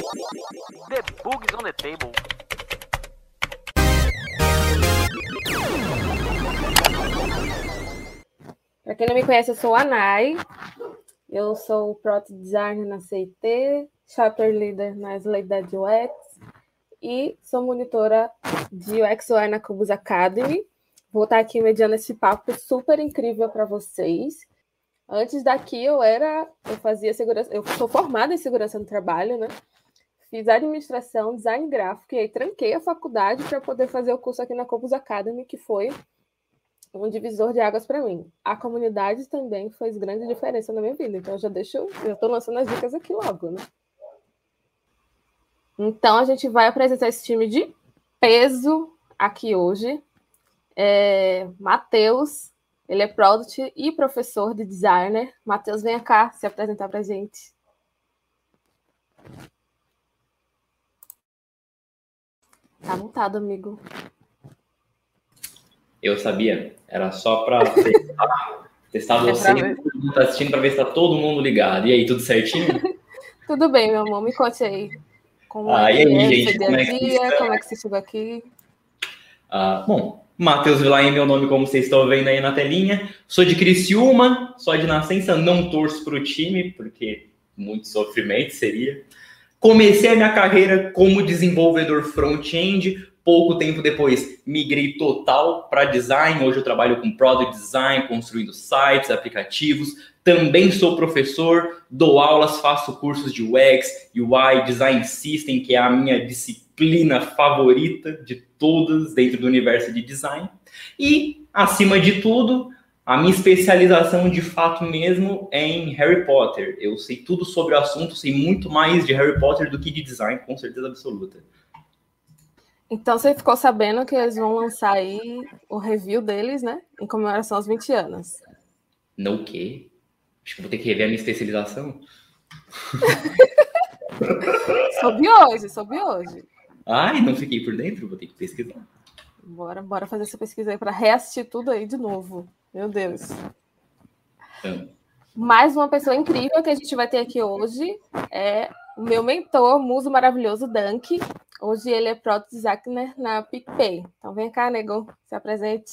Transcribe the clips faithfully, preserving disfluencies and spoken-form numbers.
The Bugs on the Table. Para quem não me conhece, eu sou a Nai. Eu sou Product Designer na C I T, Chapter Leader na Slate da U X e sou monitora de U X U I na Cobus Academy. Vou estar aqui mediando esse papo super incrível para vocês. Antes daqui eu era, eu fazia segurança, eu sou formada em segurança no trabalho, né? Fiz administração, design gráfico e aí tranquei a faculdade para poder fazer o curso aqui na Cobus Academy, que foi um divisor de águas para mim. A comunidade também fez grande diferença na minha vida, então eu já deixo, eu estou lançando as dicas aqui logo, né? Então a gente vai apresentar esse time de peso aqui hoje. É, Matheus, ele é product e professor de designer. Matheus, venha cá se apresentar para a gente. Tá montado, amigo. Eu sabia. Era só para testar, testar você e todo mundo tá assistindo para ver se tá todo mundo ligado. E aí, tudo certinho? Tudo bem, meu amor. Me conte aí. Como ah, é e aí, é gente? dia Como a é que dia? Como é que você chegou aqui? Ah, bom, Matheus Vilain é meu nome, como vocês estão vendo aí na telinha. Sou de Criciúma, só de nascença, não torço para o time, porque muito sofrimento seria. Comecei a minha carreira como desenvolvedor front-end. Pouco tempo depois, migrei total para design. Hoje eu trabalho com product design, construindo sites, aplicativos. Também sou professor, dou aulas, faço cursos de U X, U I, Design System, que é a minha disciplina favorita de todas dentro do universo de design. E, acima de tudo, a minha especialização de fato mesmo é em Harry Potter. Eu sei tudo sobre o assunto, sei muito mais de Harry Potter do que de design, com certeza absoluta. Então você ficou sabendo que eles vão lançar aí o review deles, né? Em comemoração aos vinte anos. Não o quê? Acho que vou ter que rever a minha especialização. Soube hoje, soube hoje. Ai, não fiquei por dentro, vou ter que pesquisar. Bora, bora fazer essa pesquisa aí para reassistir tudo aí de novo. Meu Deus. É. Mais uma pessoa incrível que a gente vai ter aqui hoje é o meu mentor, muso maravilhoso, Dunk. Hoje ele é Product Designer na PicPay. Então vem cá, nego, se apresente.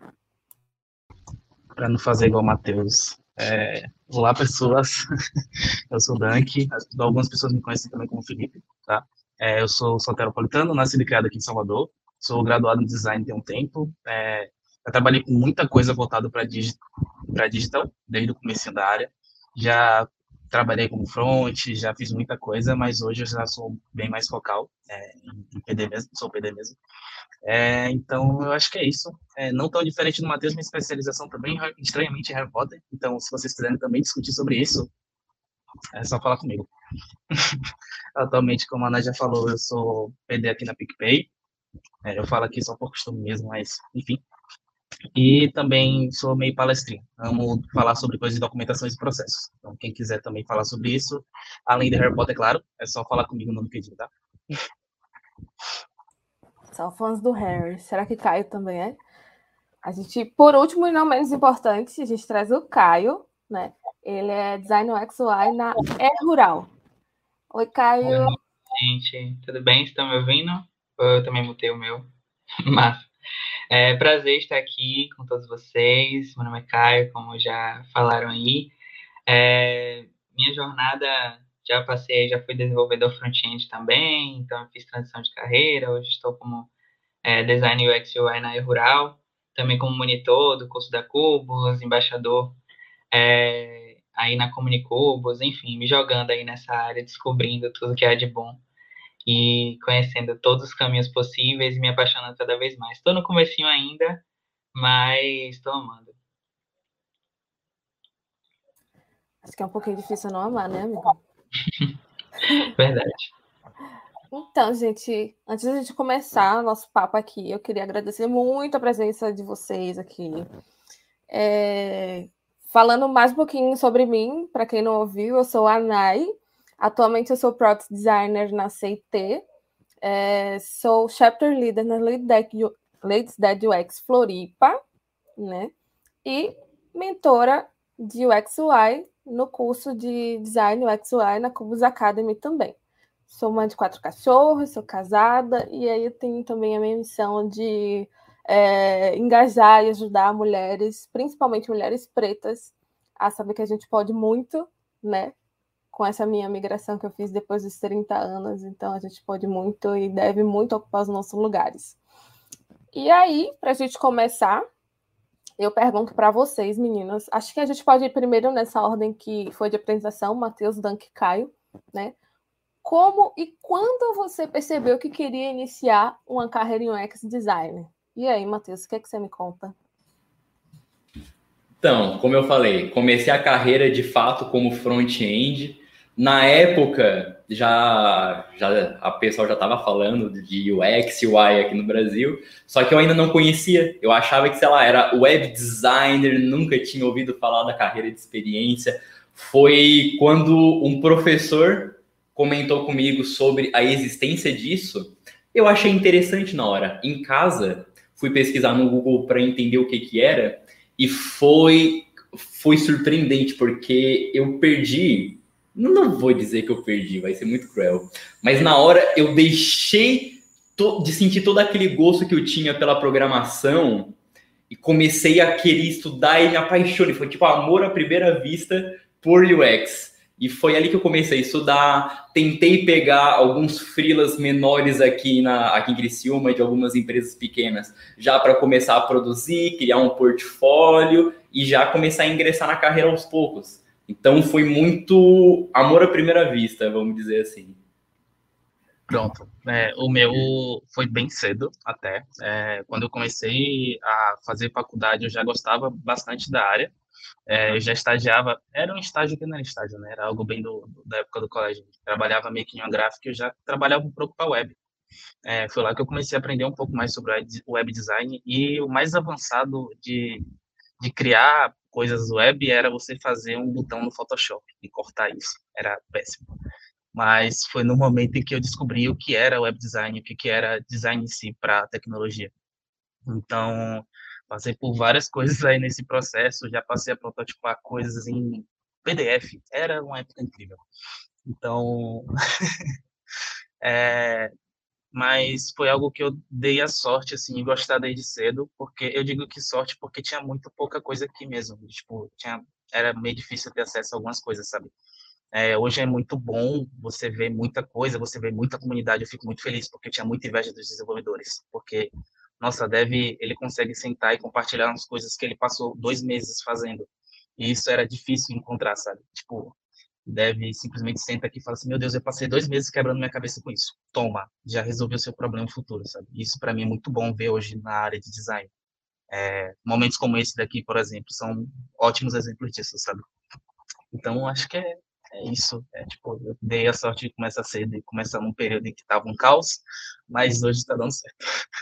Para não fazer igual o Matheus. É... Olá, pessoas. Eu sou o Dunk. Algumas pessoas me conhecem também como Felipe, tá? É, eu sou soteropolitano, nascido e criado aqui em Salvador. Sou graduado em design tem um tempo. É... Eu trabalhei com muita coisa voltada para digi... digital, desde o começo da área. Já trabalhei como front, já fiz muita coisa, mas hoje eu já sou bem mais focal, é, em P D mesmo, sou P D mesmo. É, então, eu acho que é isso. É, não tão diferente do Matheus, minha especialização também é estranhamente Harry Potter. Então, se vocês quiserem também discutir sobre isso, é só falar comigo. Atualmente, como a Ana já falou, eu sou P D aqui na PicPay. É, eu falo aqui só por costume mesmo, mas enfim. E também sou meio palestrinho. Amo falar sobre coisas de documentações e processos. Então, quem quiser também falar sobre isso, além de Harry Potter, claro, é só falar comigo no LinkedIn, tá? São fãs do Harry. Será que Caio também é? A gente, por último e não menos importante, a gente traz o Caio, né? Ele é design U X U I na E-Rural. Oi, Caio. Oi, gente. Tudo bem? Estão me ouvindo? Eu também mutei o meu. Mas é prazer estar aqui com todos vocês. Meu nome é Caio, como já falaram aí. É, minha jornada, já passei, já fui desenvolvedor front-end também, então eu fiz transição de carreira. Hoje estou como é, design U X U I na E-Rural, também como monitor do curso da Cubos, embaixador é, aí na Comunicubos, enfim, me jogando aí nessa área, descobrindo tudo que há de bom e conhecendo todos os caminhos possíveis e me apaixonando cada vez mais. Estou no comecinho ainda, mas estou amando. Acho que é um pouquinho difícil não amar, né, amigo? Verdade. Então, gente, antes de a gente começar o nosso papo aqui, eu queria agradecer muito a presença de vocês aqui. É... Falando mais um pouquinho sobre mim, para quem não ouviu, eu sou a Nai. Atualmente eu sou Product Designer na C I T. É... Sou Chapter Leader na Ladies Dead U X Floripa, né? E mentora de U X U I no curso de Design U X U I na Cubus Academy também. sou mãe de quatro cachorros, sou casada, e aí eu tenho também a minha missão de é, engajar e ajudar mulheres, principalmente mulheres pretas, a saber que a gente pode muito, né? Com essa minha migração que eu fiz depois dos trinta anos, então a gente pode muito e deve muito ocupar os nossos lugares. E aí, para a gente começar, eu pergunto para vocês, meninas, acho que a gente pode ir primeiro nessa ordem que foi de apresentação, Matheus, Dunk e Caio, né? Como e quando você percebeu que queria iniciar uma carreira em U X Designer? E aí, Matheus, o que é que você me conta? Então, como eu falei, comecei a carreira de fato como front-end. Na época, já, já a pessoa já estava falando de U X, U I aqui no Brasil, só que eu ainda não conhecia. Eu achava que, sei lá, era web designer, nunca tinha ouvido falar da carreira de experiência. Foi quando um professor comentou comigo sobre a existência disso, eu achei interessante na hora. Em casa, fui pesquisar no Google para entender o que que era, e foi, foi surpreendente, porque eu perdi, não vou dizer que eu perdi, vai ser muito cruel, mas na hora eu deixei to, de sentir todo aquele gosto que eu tinha pela programação e comecei a querer estudar e me apaixonei. Foi tipo amor à primeira vista por U X. E foi ali que eu comecei a estudar, tentei pegar alguns freelas menores aqui, na, aqui em Criciúma, de algumas empresas pequenas, já para começar a produzir, criar um portfólio e já começar a ingressar na carreira aos poucos. Então foi muito amor à primeira vista, vamos dizer assim. Pronto. É, o meu foi bem cedo até. É, quando eu comecei a fazer faculdade, eu já gostava bastante da área. É, eu já estagiava, era um estágio que não era estágio, né? Era algo bem do, do- da época do colégio. Trabalhava meio que em uma gráfica e eu já trabalhava um pouco para web. É, foi lá que eu comecei a aprender um pouco mais sobre web web design e o mais avançado de, de criar coisas web era você fazer um botão no Photoshop e cortar isso. Era péssimo. Mas foi no momento em que eu descobri o que era web design, o que que era design em si para tecnologia. Então, passei por várias coisas aí nesse processo, já passei a prototipar coisas em P D F, era uma época incrível. Então, é, mas foi algo que eu dei a sorte, assim, de gostar desde cedo, porque eu digo que sorte porque tinha muito pouca coisa aqui mesmo, tipo, tinha, era meio difícil ter acesso a algumas coisas, sabe? É, hoje é muito bom você ver muita coisa, você vê muita comunidade, eu fico muito feliz, porque eu tinha muita inveja dos desenvolvedores, porque, nossa, Dev, ele consegue sentar e compartilhar umas coisas que ele passou dois meses fazendo, e isso era difícil encontrar, sabe? Tipo, Dev simplesmente senta aqui e fala assim, meu Deus, eu passei dois meses quebrando minha cabeça com isso, toma, já resolveu seu problema futuro, sabe? Isso para mim é muito bom ver hoje na área de design. É, momentos como esse daqui, por exemplo, são ótimos exemplos disso, sabe? Então, acho que é, é isso. É, tipo, eu dei a sorte de começar cedo e começar num período em que estava um caos, mas hoje está dando certo.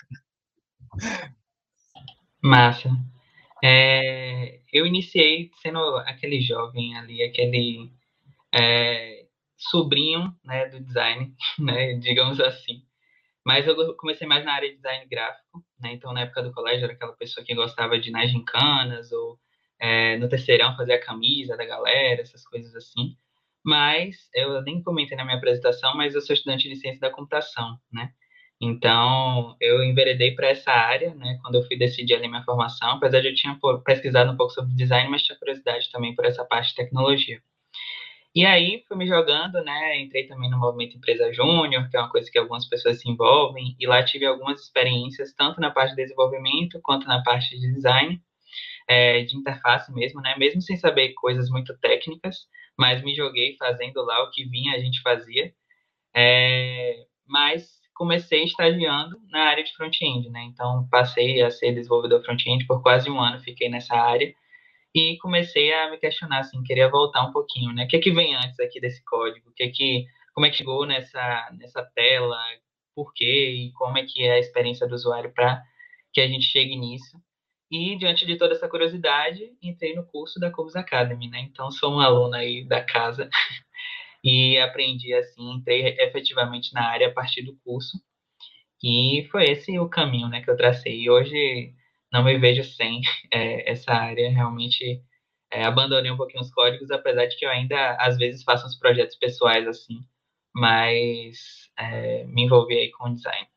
Massa. É, eu iniciei sendo aquele jovem ali, aquele é, sobrinho, né, do design, né, digamos assim. Mas eu comecei mais na área de design gráfico, né? Então, na época do colégio, era aquela pessoa que gostava de ir nas gincanas, ou é, no terceirão fazer a camisa da galera, essas coisas assim. Mas, eu nem comentei na minha apresentação, mas eu sou estudante de ciência da computação, né? Então, eu enveredei para essa área, né? Quando eu fui decidir ali minha formação, apesar de eu tinha pô, pesquisado um pouco sobre design, mas tinha curiosidade também por essa parte de tecnologia. E aí fui me jogando, né? Entrei também no movimento Empresa Júnior, que é uma coisa que algumas pessoas se envolvem, e lá tive algumas experiências, tanto na parte de desenvolvimento quanto na parte de design, é, de interface mesmo, né? Mesmo sem saber coisas muito técnicas, mas me joguei fazendo lá o que vinha, a gente fazia. É, mas comecei estagiando na área de front-end, né? Então passei a ser desenvolvedor front-end por quase um ano, fiquei nessa área. E comecei a me questionar, assim, queria voltar um pouquinho, né? O que é que vem antes aqui desse código? O que é que, como é que chegou nessa, nessa tela? Por quê? E como é que é a experiência do usuário para que a gente chegue nisso? E, diante de toda essa curiosidade, entrei no curso da Cobus Academy, né? Então, sou um aluno aí da casa e aprendi, assim, entrei efetivamente na área a partir do curso. E foi esse o caminho, né, que eu tracei. E hoje não me vejo sem é, essa área. Realmente é, abandonei um pouquinho os códigos, apesar de que eu ainda, às vezes, faço uns projetos pessoais, assim. mas é, me envolvi aí com o design.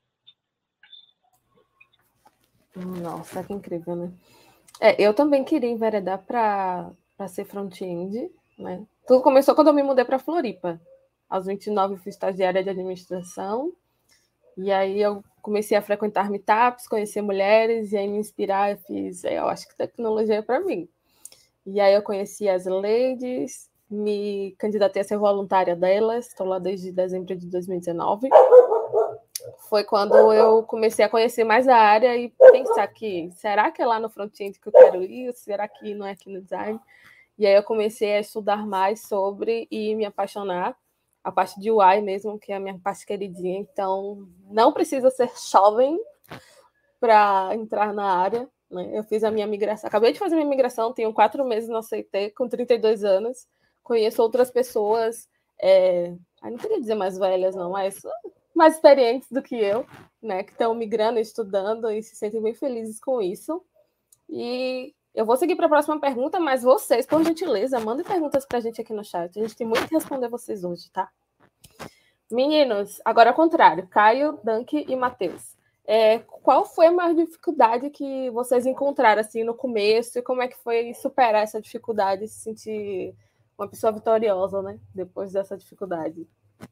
Nossa, que incrível, né? É, eu também queria enveredar para ser front-end, né? Tudo começou quando eu me mudei para Floripa. Aos vinte e nove, fui estagiária de administração. E aí eu comecei a frequentar meetups, conhecer mulheres, e aí me inspirar, eu fiz, eu acho que tecnologia é para mim. E aí eu conheci as ladies, me candidatei a ser voluntária delas, estou lá desde dezembro de dois mil e dezenove. Foi quando eu comecei a conhecer mais a área e pensar que, será que é lá no front-end que eu quero ir? Será que não é aqui no design? E aí eu comecei a estudar mais sobre e me apaixonar. A parte de U I mesmo, que é a minha parte queridinha. Então, não precisa ser jovem para entrar na área, né? Eu fiz a minha migração, acabei de fazer minha migração, tenho quatro meses no C T, com trinta e dois anos. Conheço outras pessoas, é... não queria dizer mais velhas, não, mas mais experientes do que eu, né? Que estão migrando, estudando e se sentem bem felizes com isso. E eu vou seguir para a próxima pergunta, mas vocês, por gentileza, mandem perguntas para a gente aqui no chat. A gente tem muito que responder vocês hoje, tá? Meninos, agora ao contrário, Caio, Dunk e Matheus. É, qual foi a maior dificuldade que vocês encontraram assim no começo e como é que foi superar essa dificuldade e se sentir uma pessoa vitoriosa, né? Depois dessa dificuldade.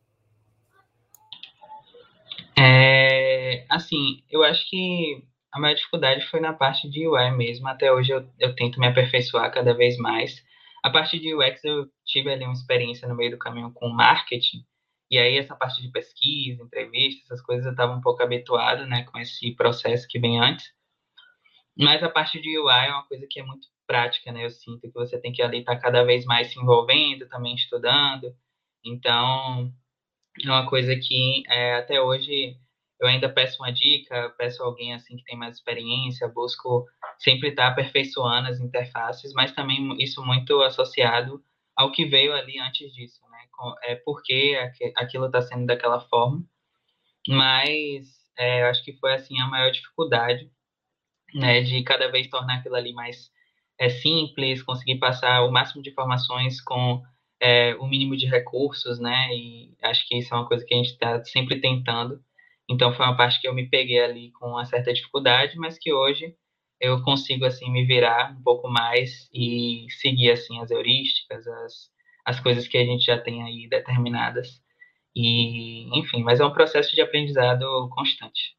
É, assim, eu acho que a maior dificuldade foi na parte de U I mesmo. Até hoje eu, eu tento me aperfeiçoar cada vez mais. A parte de U X eu tive ali uma experiência no meio do caminho com marketing. E aí essa parte de pesquisa, entrevista, essas coisas eu estava um pouco habituado, né, com esse processo que vem antes. Mas a parte de U I é uma coisa que é muito prática, né? Eu sinto que você tem que ali estar cada vez mais se envolvendo, também estudando. Então, é uma coisa que é, até hoje eu ainda peço uma dica, peço alguém assim que tem mais experiência, busco sempre estar aperfeiçoando as interfaces, mas também isso muito associado ao que veio ali antes disso, né? É porque aquilo está sendo daquela forma, mas é, acho que foi assim a maior dificuldade, né? De cada vez tornar aquilo ali mais é, simples, conseguir passar o máximo de informações com é, o mínimo de recursos, né? E acho que isso é uma coisa que a gente está sempre tentando. Então foi uma parte que eu me peguei ali com uma certa dificuldade, mas que hoje eu consigo assim me virar um pouco mais e seguir assim as heurísticas, as, as coisas que a gente já tem aí determinadas. E, enfim, mas é um processo de aprendizado constante.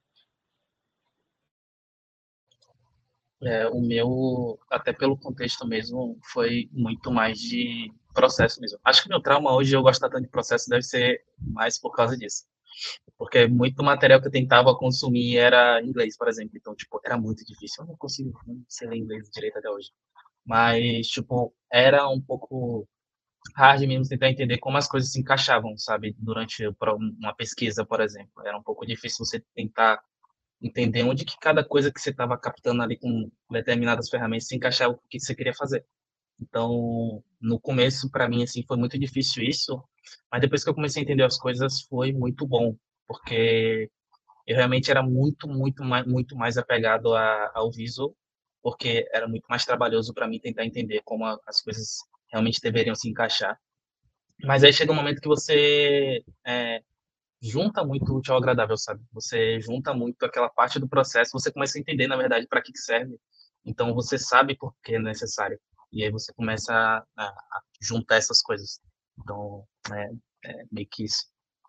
É, o meu, até pelo contexto mesmo, foi muito mais de processo mesmo. Acho que meu trauma hoje, eu gostar tanto de processo, deve ser mais por causa disso. Porque muito material que eu tentava consumir era inglês, por exemplo. Então, tipo, era muito difícil. Eu não consigo, não sei ler inglês direito até hoje. Mas, tipo, era um pouco hard mesmo tentar entender como as coisas se encaixavam, sabe? Durante uma pesquisa, por exemplo. Era um pouco difícil você tentar entender onde que cada coisa que você estava captando ali com determinadas ferramentas se encaixava com o que você queria fazer. Então, no começo, para mim, assim, foi muito difícil isso, mas depois que eu comecei a entender as coisas, foi muito bom, porque eu realmente era muito, muito mais, muito mais apegado a, ao visual, porque era muito mais trabalhoso para mim tentar entender como a, as coisas realmente deveriam se encaixar. Mas aí chega um momento que você é, junta muito o útil ao agradável, sabe? Você junta muito aquela parte do processo, você começa a entender, na verdade, para que que serve. Então, você sabe por que é necessário. E aí você começa a, a juntar essas coisas. Então, é, é meio que isso.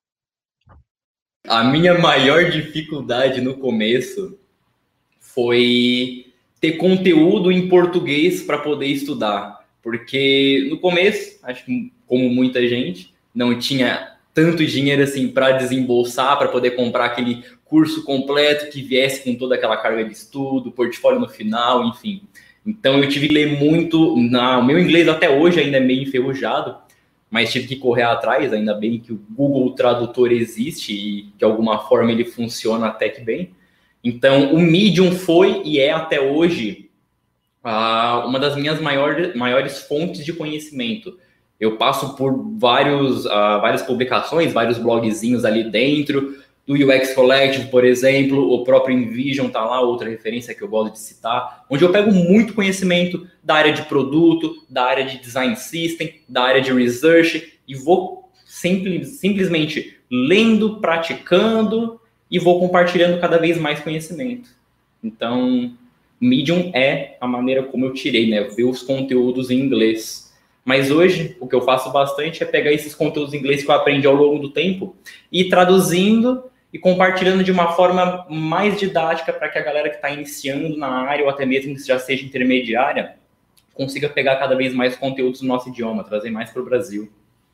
A minha maior dificuldade no começo foi ter conteúdo em português para poder estudar. Porque no começo, acho que como muita gente, não tinha tanto dinheiro assim para desembolsar, para poder comprar aquele curso completo que viesse com toda aquela carga de estudo, portfólio no final, enfim. Então eu tive que ler muito. Na, o meu inglês até hoje ainda é meio enferrujado, mas tive que correr atrás, ainda bem que o Google Tradutor existe e de alguma forma ele funciona até que bem. Então o Medium foi e é até hoje uh, uma das minhas maiores, maiores fontes de conhecimento. Eu passo por vários, uh, várias publicações, vários blogzinhos ali dentro, do U X Collective, por exemplo, o próprio InVision está lá, outra referência que eu gosto de citar, onde eu pego muito conhecimento da área de produto, da área de design system, da área de research, e vou simples, simplesmente lendo, praticando e vou compartilhando cada vez mais conhecimento. Então, Medium é a maneira como eu tirei, né? Ver os conteúdos em inglês. Mas hoje, o que eu faço bastante é pegar esses conteúdos em inglês que eu aprendi ao longo do tempo e ir traduzindo e compartilhando de uma forma mais didática para que a galera que está iniciando na área ou até mesmo que já seja intermediária consiga pegar cada vez mais conteúdos no nosso idioma, trazer mais para o Brasil.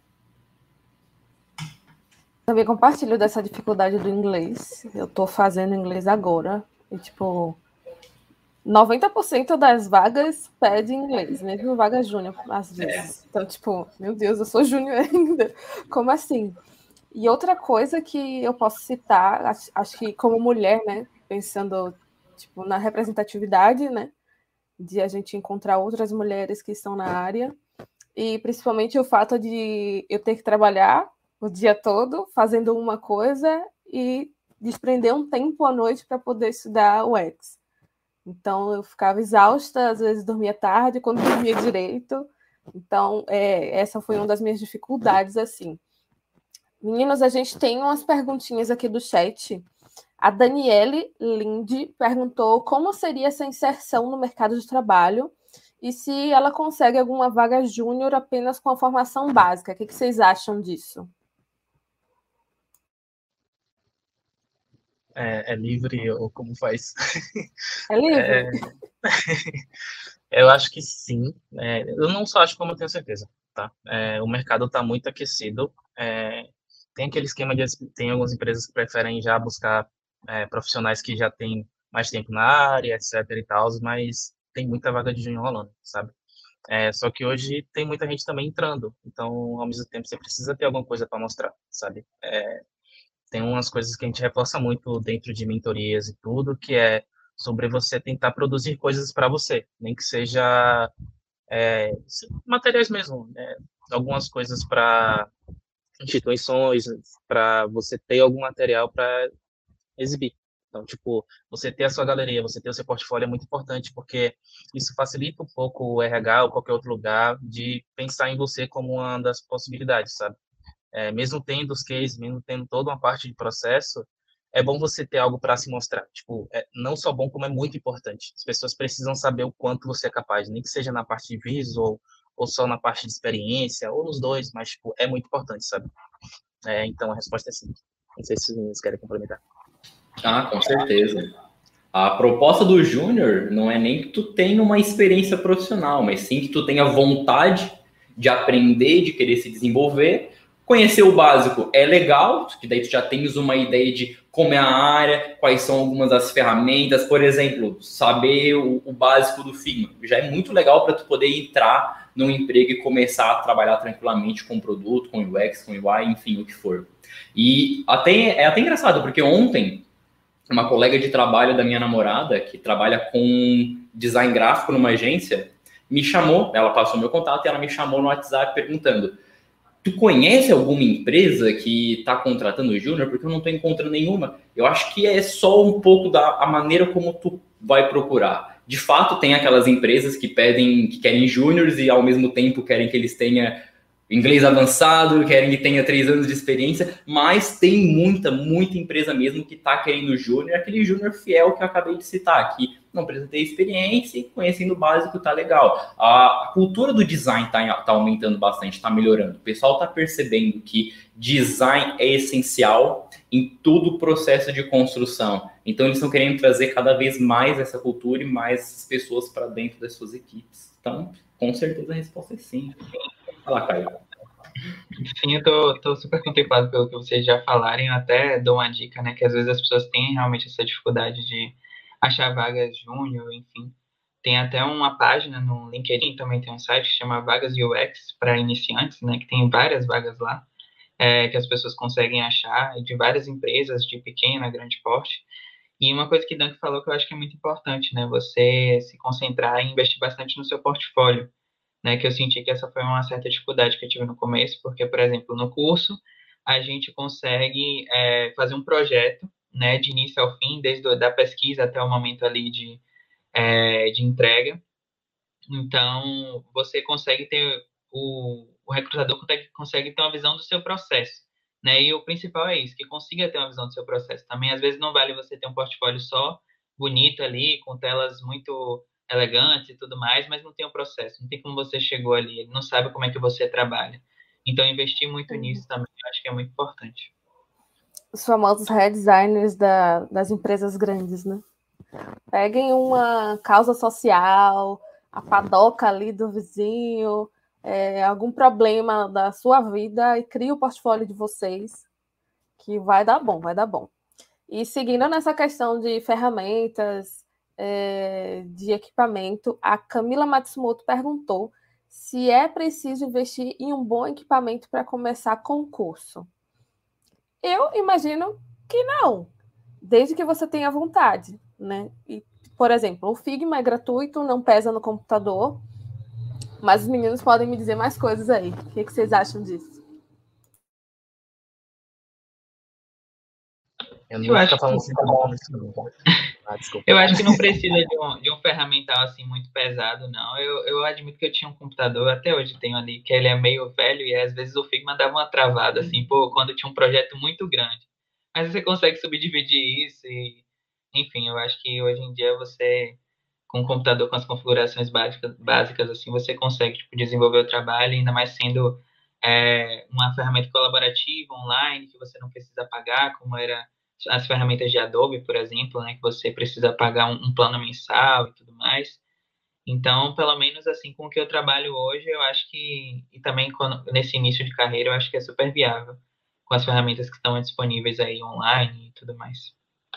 Também compartilho dessa dificuldade do inglês. Eu tô fazendo inglês agora. E, tipo, noventa por cento das vagas pede inglês, mesmo vaga júnior, às vezes. É. Então, tipo, meu Deus, eu sou júnior ainda. Como assim? E outra coisa que eu posso citar, acho, acho que como mulher, né, pensando, tipo, na representatividade, né, de a gente encontrar outras mulheres que estão na área, e principalmente o fato de eu ter que trabalhar o dia todo fazendo uma coisa e desprender um tempo à noite para poder estudar o X. Então, eu ficava exausta, às vezes dormia tarde, quando dormia direito. Então, é, essa foi uma das minhas dificuldades, assim. Meninos, a gente tem umas perguntinhas aqui do chat. A Daniele Linde perguntou como seria essa inserção no mercado de trabalho e se ela consegue alguma vaga júnior apenas com a formação básica. O que vocês acham disso? É, é livre ou como faz? É livre? É... eu acho que sim. É, eu não só acho como eu tenho certeza. Tá? É, o mercado está muito aquecido. É, tem aquele esquema de... Tem algumas empresas que preferem já buscar é, profissionais que já têm mais tempo na área, etc e tal, mas tem muita vaga de júnior rolando, sabe? É, só que hoje tem muita gente também entrando. Então, ao mesmo tempo, você precisa ter alguma coisa para mostrar, sabe? É, tem umas coisas que a gente reforça muito dentro de mentorias e tudo, que é sobre você tentar produzir coisas para você, nem que seja é, materiais mesmo, né? Algumas coisas para instituições, para você ter algum material para exibir. Então, tipo, você ter a sua galeria, você ter o seu portfólio é muito importante, porque isso facilita um pouco o R H ou qualquer outro lugar de pensar em você como uma das possibilidades, sabe? É, mesmo tendo os cases, mesmo tendo toda uma parte de processo, é bom você ter algo para se mostrar. Tipo, é não só bom, como é muito importante. As pessoas precisam saber o quanto você é capaz, nem que seja na parte de visual, ou só na parte de experiência, ou nos dois, mas, tipo, é muito importante, sabe? É, então, a resposta é sim. Não sei se os meninos querem complementar. Ah, com certeza. A proposta do Júnior não é nem que tu tenha uma experiência profissional, mas sim que tu tenha vontade de aprender, de querer se desenvolver. Conhecer o básico é legal, que daí tu já tens uma ideia de como é a área, quais são algumas das ferramentas, por exemplo, saber o, o básico do Figma. Já é muito legal para tu poder entrar num emprego e começar a trabalhar tranquilamente com produto, com U X, com U I, enfim, o que for. E até, é até engraçado, porque ontem uma colega de trabalho da minha namorada, que trabalha com design gráfico numa agência, me chamou, ela passou meu contato e ela me chamou no WhatsApp perguntando: tu conhece alguma empresa que está contratando júnior? Porque eu não estou encontrando nenhuma. Eu acho que é só um pouco da a maneira como tu vai procurar. De fato, tem aquelas empresas que pedem, que querem júniores e ao mesmo tempo querem que eles tenham inglês avançado, querem que tenha três anos de experiência, mas tem muita, muita empresa mesmo que está querendo júnior, aquele júnior fiel que eu acabei de citar, que não precisa ter experiência e conhecendo o básico tá legal. A, a cultura do design tá, tá aumentando bastante, tá melhorando. O pessoal tá percebendo que design é essencial em todo o processo de construção. Então eles estão querendo trazer cada vez mais essa cultura e mais essas pessoas para dentro das suas equipes. Então, com certeza a resposta é sim. Fala, Caio. Sim, eu tô, tô super contemplado pelo que vocês já falaram. Eu até dou uma dica, né? Que às vezes as pessoas têm realmente essa dificuldade de achar vagas júnior, enfim. Tem até uma página no LinkedIn, também tem um site que chama Vagas U X para iniciantes, né? Que tem várias vagas lá, é, que as pessoas conseguem achar de várias empresas, de pequena, grande porte. E uma coisa que Dunk falou que eu acho que é muito importante, né? Você se concentrar e investir bastante no seu portfólio. Né, que eu senti que essa foi uma certa dificuldade que eu tive no começo, porque, por exemplo, no curso, a gente consegue é, fazer um projeto, né, de início ao fim, desde a da pesquisa até o momento ali de, é, de entrega. Então, você consegue ter o, o recrutador consegue, consegue ter uma visão do seu processo, né? E o principal é isso, que consiga ter uma visão do seu processo. Também, às vezes, não vale você ter um portfólio só bonito ali, com telas muito elegantes e tudo mais, mas não tem um processo, não tem como você chegou ali, ele não sabe como é que você trabalha. Então, investir muito Uhum. nisso também, eu acho que é muito importante. Os famosos head designers da, das empresas grandes, né? Peguem uma causa social, a padoca ali do vizinho, é, algum problema da sua vida e crie o portfólio de vocês, que vai dar bom, vai dar bom. E seguindo nessa questão de ferramentas, é, de equipamento, a Camila Matsumoto perguntou se é preciso investir em um bom equipamento para começar concurso. Eu imagino que não, desde que você tenha vontade, né? E, por exemplo, o Figma é gratuito, não pesa no computador, mas os meninos podem me dizer mais coisas aí. O que, que vocês acham disso? Eu Eu não acho tô falando que- sempre bom nisso, não. Ah, desculpa. Eu acho que não precisa de um, de um ferramental assim muito pesado, não. Eu, eu admito que eu tinha um computador, até hoje tenho ali, que ele é meio velho e às vezes o Figma dava uma travada, assim, pô, quando tinha um projeto muito grande. Mas você consegue subdividir isso e, enfim, eu acho que hoje em dia você, com o computador, com as configurações básicas, básicas assim, você consegue, tipo, desenvolver o trabalho, ainda mais sendo é, uma ferramenta colaborativa, online, que você não precisa pagar, como era as ferramentas de Adobe, por exemplo, né, que você precisa pagar um, um plano mensal e tudo mais. Então, pelo menos assim com o que eu trabalho hoje, eu acho que, e também quando, nesse início de carreira, eu acho que é super viável com as ferramentas que estão disponíveis aí online e tudo mais.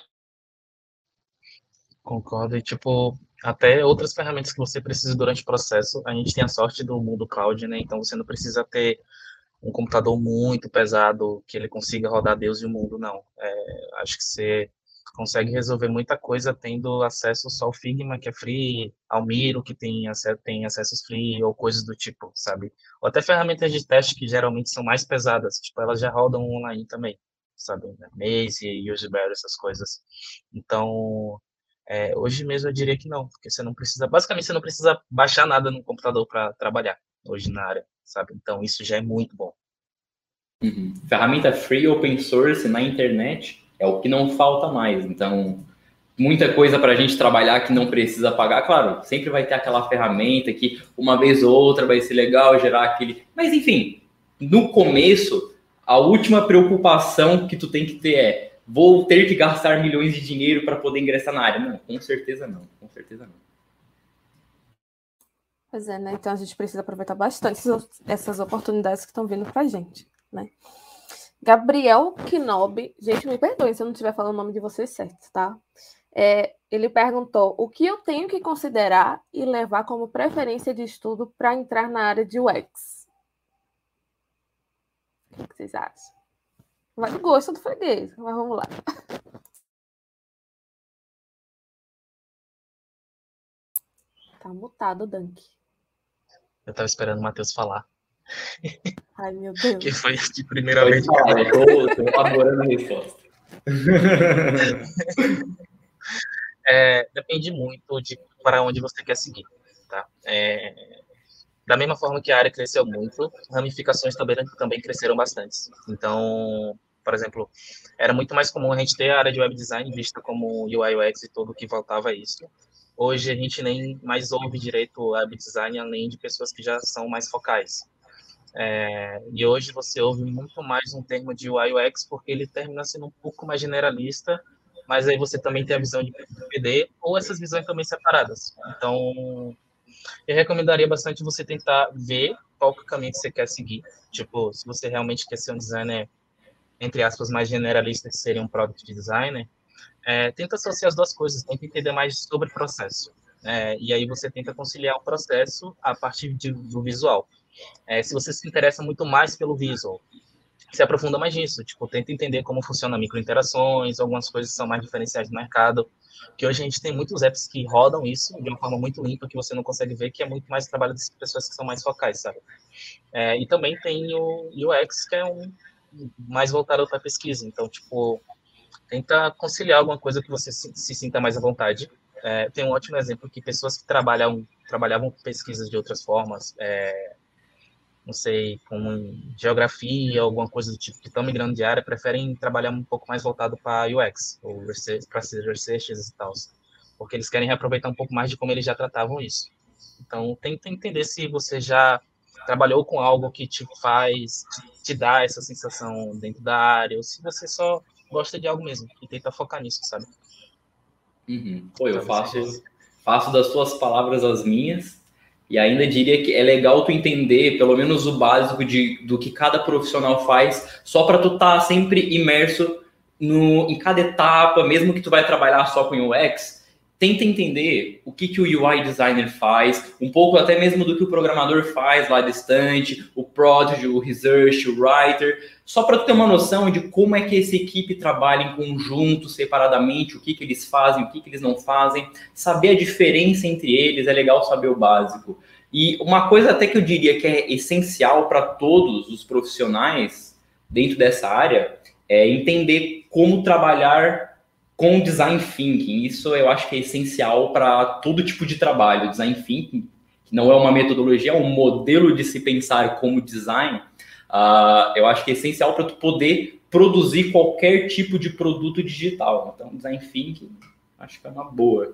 Concordo. E, tipo, até outras ferramentas que você precisa durante o processo, a gente tem a sorte do mundo cloud, né? Então, você não precisa ter um computador muito pesado que ele consiga rodar Deus e o mundo, não. É, acho que você consegue resolver muita coisa tendo acesso só ao Figma, que é free, ao Miro, que tem, acesso, tem acessos free, ou coisas do tipo, sabe? Ou até ferramentas de teste que geralmente são mais pesadas, tipo, elas já rodam online também, sabe? Maze, Useberry, essas coisas. Então, é, hoje mesmo eu diria que não, porque você não precisa, basicamente você não precisa baixar nada no computador para trabalhar hoje na área, sabe? Então isso já é muito bom. Uhum. Ferramenta free, open source na internet é o que não falta mais. Então, muita coisa para a gente trabalhar que não precisa pagar. Claro, sempre vai ter aquela ferramenta que uma vez ou outra vai ser legal gerar aquele. Mas enfim, no começo, a última preocupação que tu tem que ter é: vou ter que gastar milhões de dinheiro para poder ingressar na área. Não, com certeza não, com certeza não. Pois é, né? Então a gente precisa aproveitar bastante essas oportunidades que estão vindo para a gente, né? Gabriel Kinobi, gente, me perdoem se eu não estiver falando o nome de vocês certo, tá? É, ele perguntou o que eu tenho que considerar e levar como preferência de estudo para entrar na área de U X. O que vocês acham? Vai do gosto do freguês, mas vamos lá. Tá mutado, Dunk. Eu tava esperando o Matheus falar. Ai, meu Deus. Que foi de primeira Pode vez. falar, eu tô, tô elaborando a resposta. É, depende muito de para onde você quer seguir, tá? É, da mesma forma que a área cresceu muito, ramificações também, também cresceram bastante. Então, por exemplo, era muito mais comum a gente ter a área de web design vista como U I U X e tudo que voltava a isso. Hoje a gente nem mais ouve direito web design além de pessoas que já são mais focais. É, e hoje você ouve muito mais um termo de U I U X porque ele termina sendo um pouco mais generalista, mas aí você também tem a visão de P D ou essas visões também separadas. Então, eu recomendaria bastante você tentar ver qual que é o caminho que você quer seguir. Tipo, se você realmente quer ser um designer, entre aspas, mais generalista, que seria um product designer, é, tenta associar as duas coisas, tenta entender mais sobre o processo. É, e aí você tenta conciliar o processo a partir de, do visual. É, se você se interessa muito mais pelo visual, se aprofunda mais nisso, tipo, tenta entender como funciona microinterações, algumas coisas que são mais diferenciais do mercado, que hoje a gente tem muitos apps que rodam isso de uma forma muito limpa, que você não consegue ver, que é muito mais trabalho das pessoas que são mais focais, sabe? É, e também tem o U X, que é um mais voltado para pesquisa, então, tipo, tenta conciliar alguma coisa que você se, se sinta mais à vontade. É, tem um ótimo exemplo que pessoas que trabalham, trabalhavam pesquisas de outras formas, é, não sei, como em geografia, alguma coisa do tipo, que estão migrando de área, preferem trabalhar um pouco mais voltado para U X, ou para researchers e tal, porque eles querem reaproveitar um pouco mais de como eles já tratavam isso. Então, tenta entender se você já trabalhou com algo que te faz, te, te dá essa sensação dentro da área, ou se você só gosta de algo mesmo, e tenta focar nisso, sabe? Uhum. Pô, eu Talvez seja faço, isso. faço das suas palavras as minhas, e ainda diria que é legal tu entender pelo menos o básico de, do que cada profissional faz, só para tu estar sempre imerso no, em cada etapa, mesmo que tu vai trabalhar só com U X, tenta entender o que, que o U I designer faz, um pouco até mesmo do que o programador faz lá distante, o prodigy, o research, o writer, só para tu ter uma noção de como é que essa equipe trabalha em conjunto, separadamente, o que, que eles fazem, o que, que eles não fazem, saber a diferença entre eles, é legal saber o básico. E uma coisa até que eu diria que é essencial para todos os profissionais dentro dessa área é entender como trabalhar com design thinking. Isso eu acho que é essencial para todo tipo de trabalho. Design thinking, que não é uma metodologia, é um modelo de se pensar como design, uh, eu acho que é essencial para tu poder produzir qualquer tipo de produto digital. Então, design thinking, acho que é uma boa.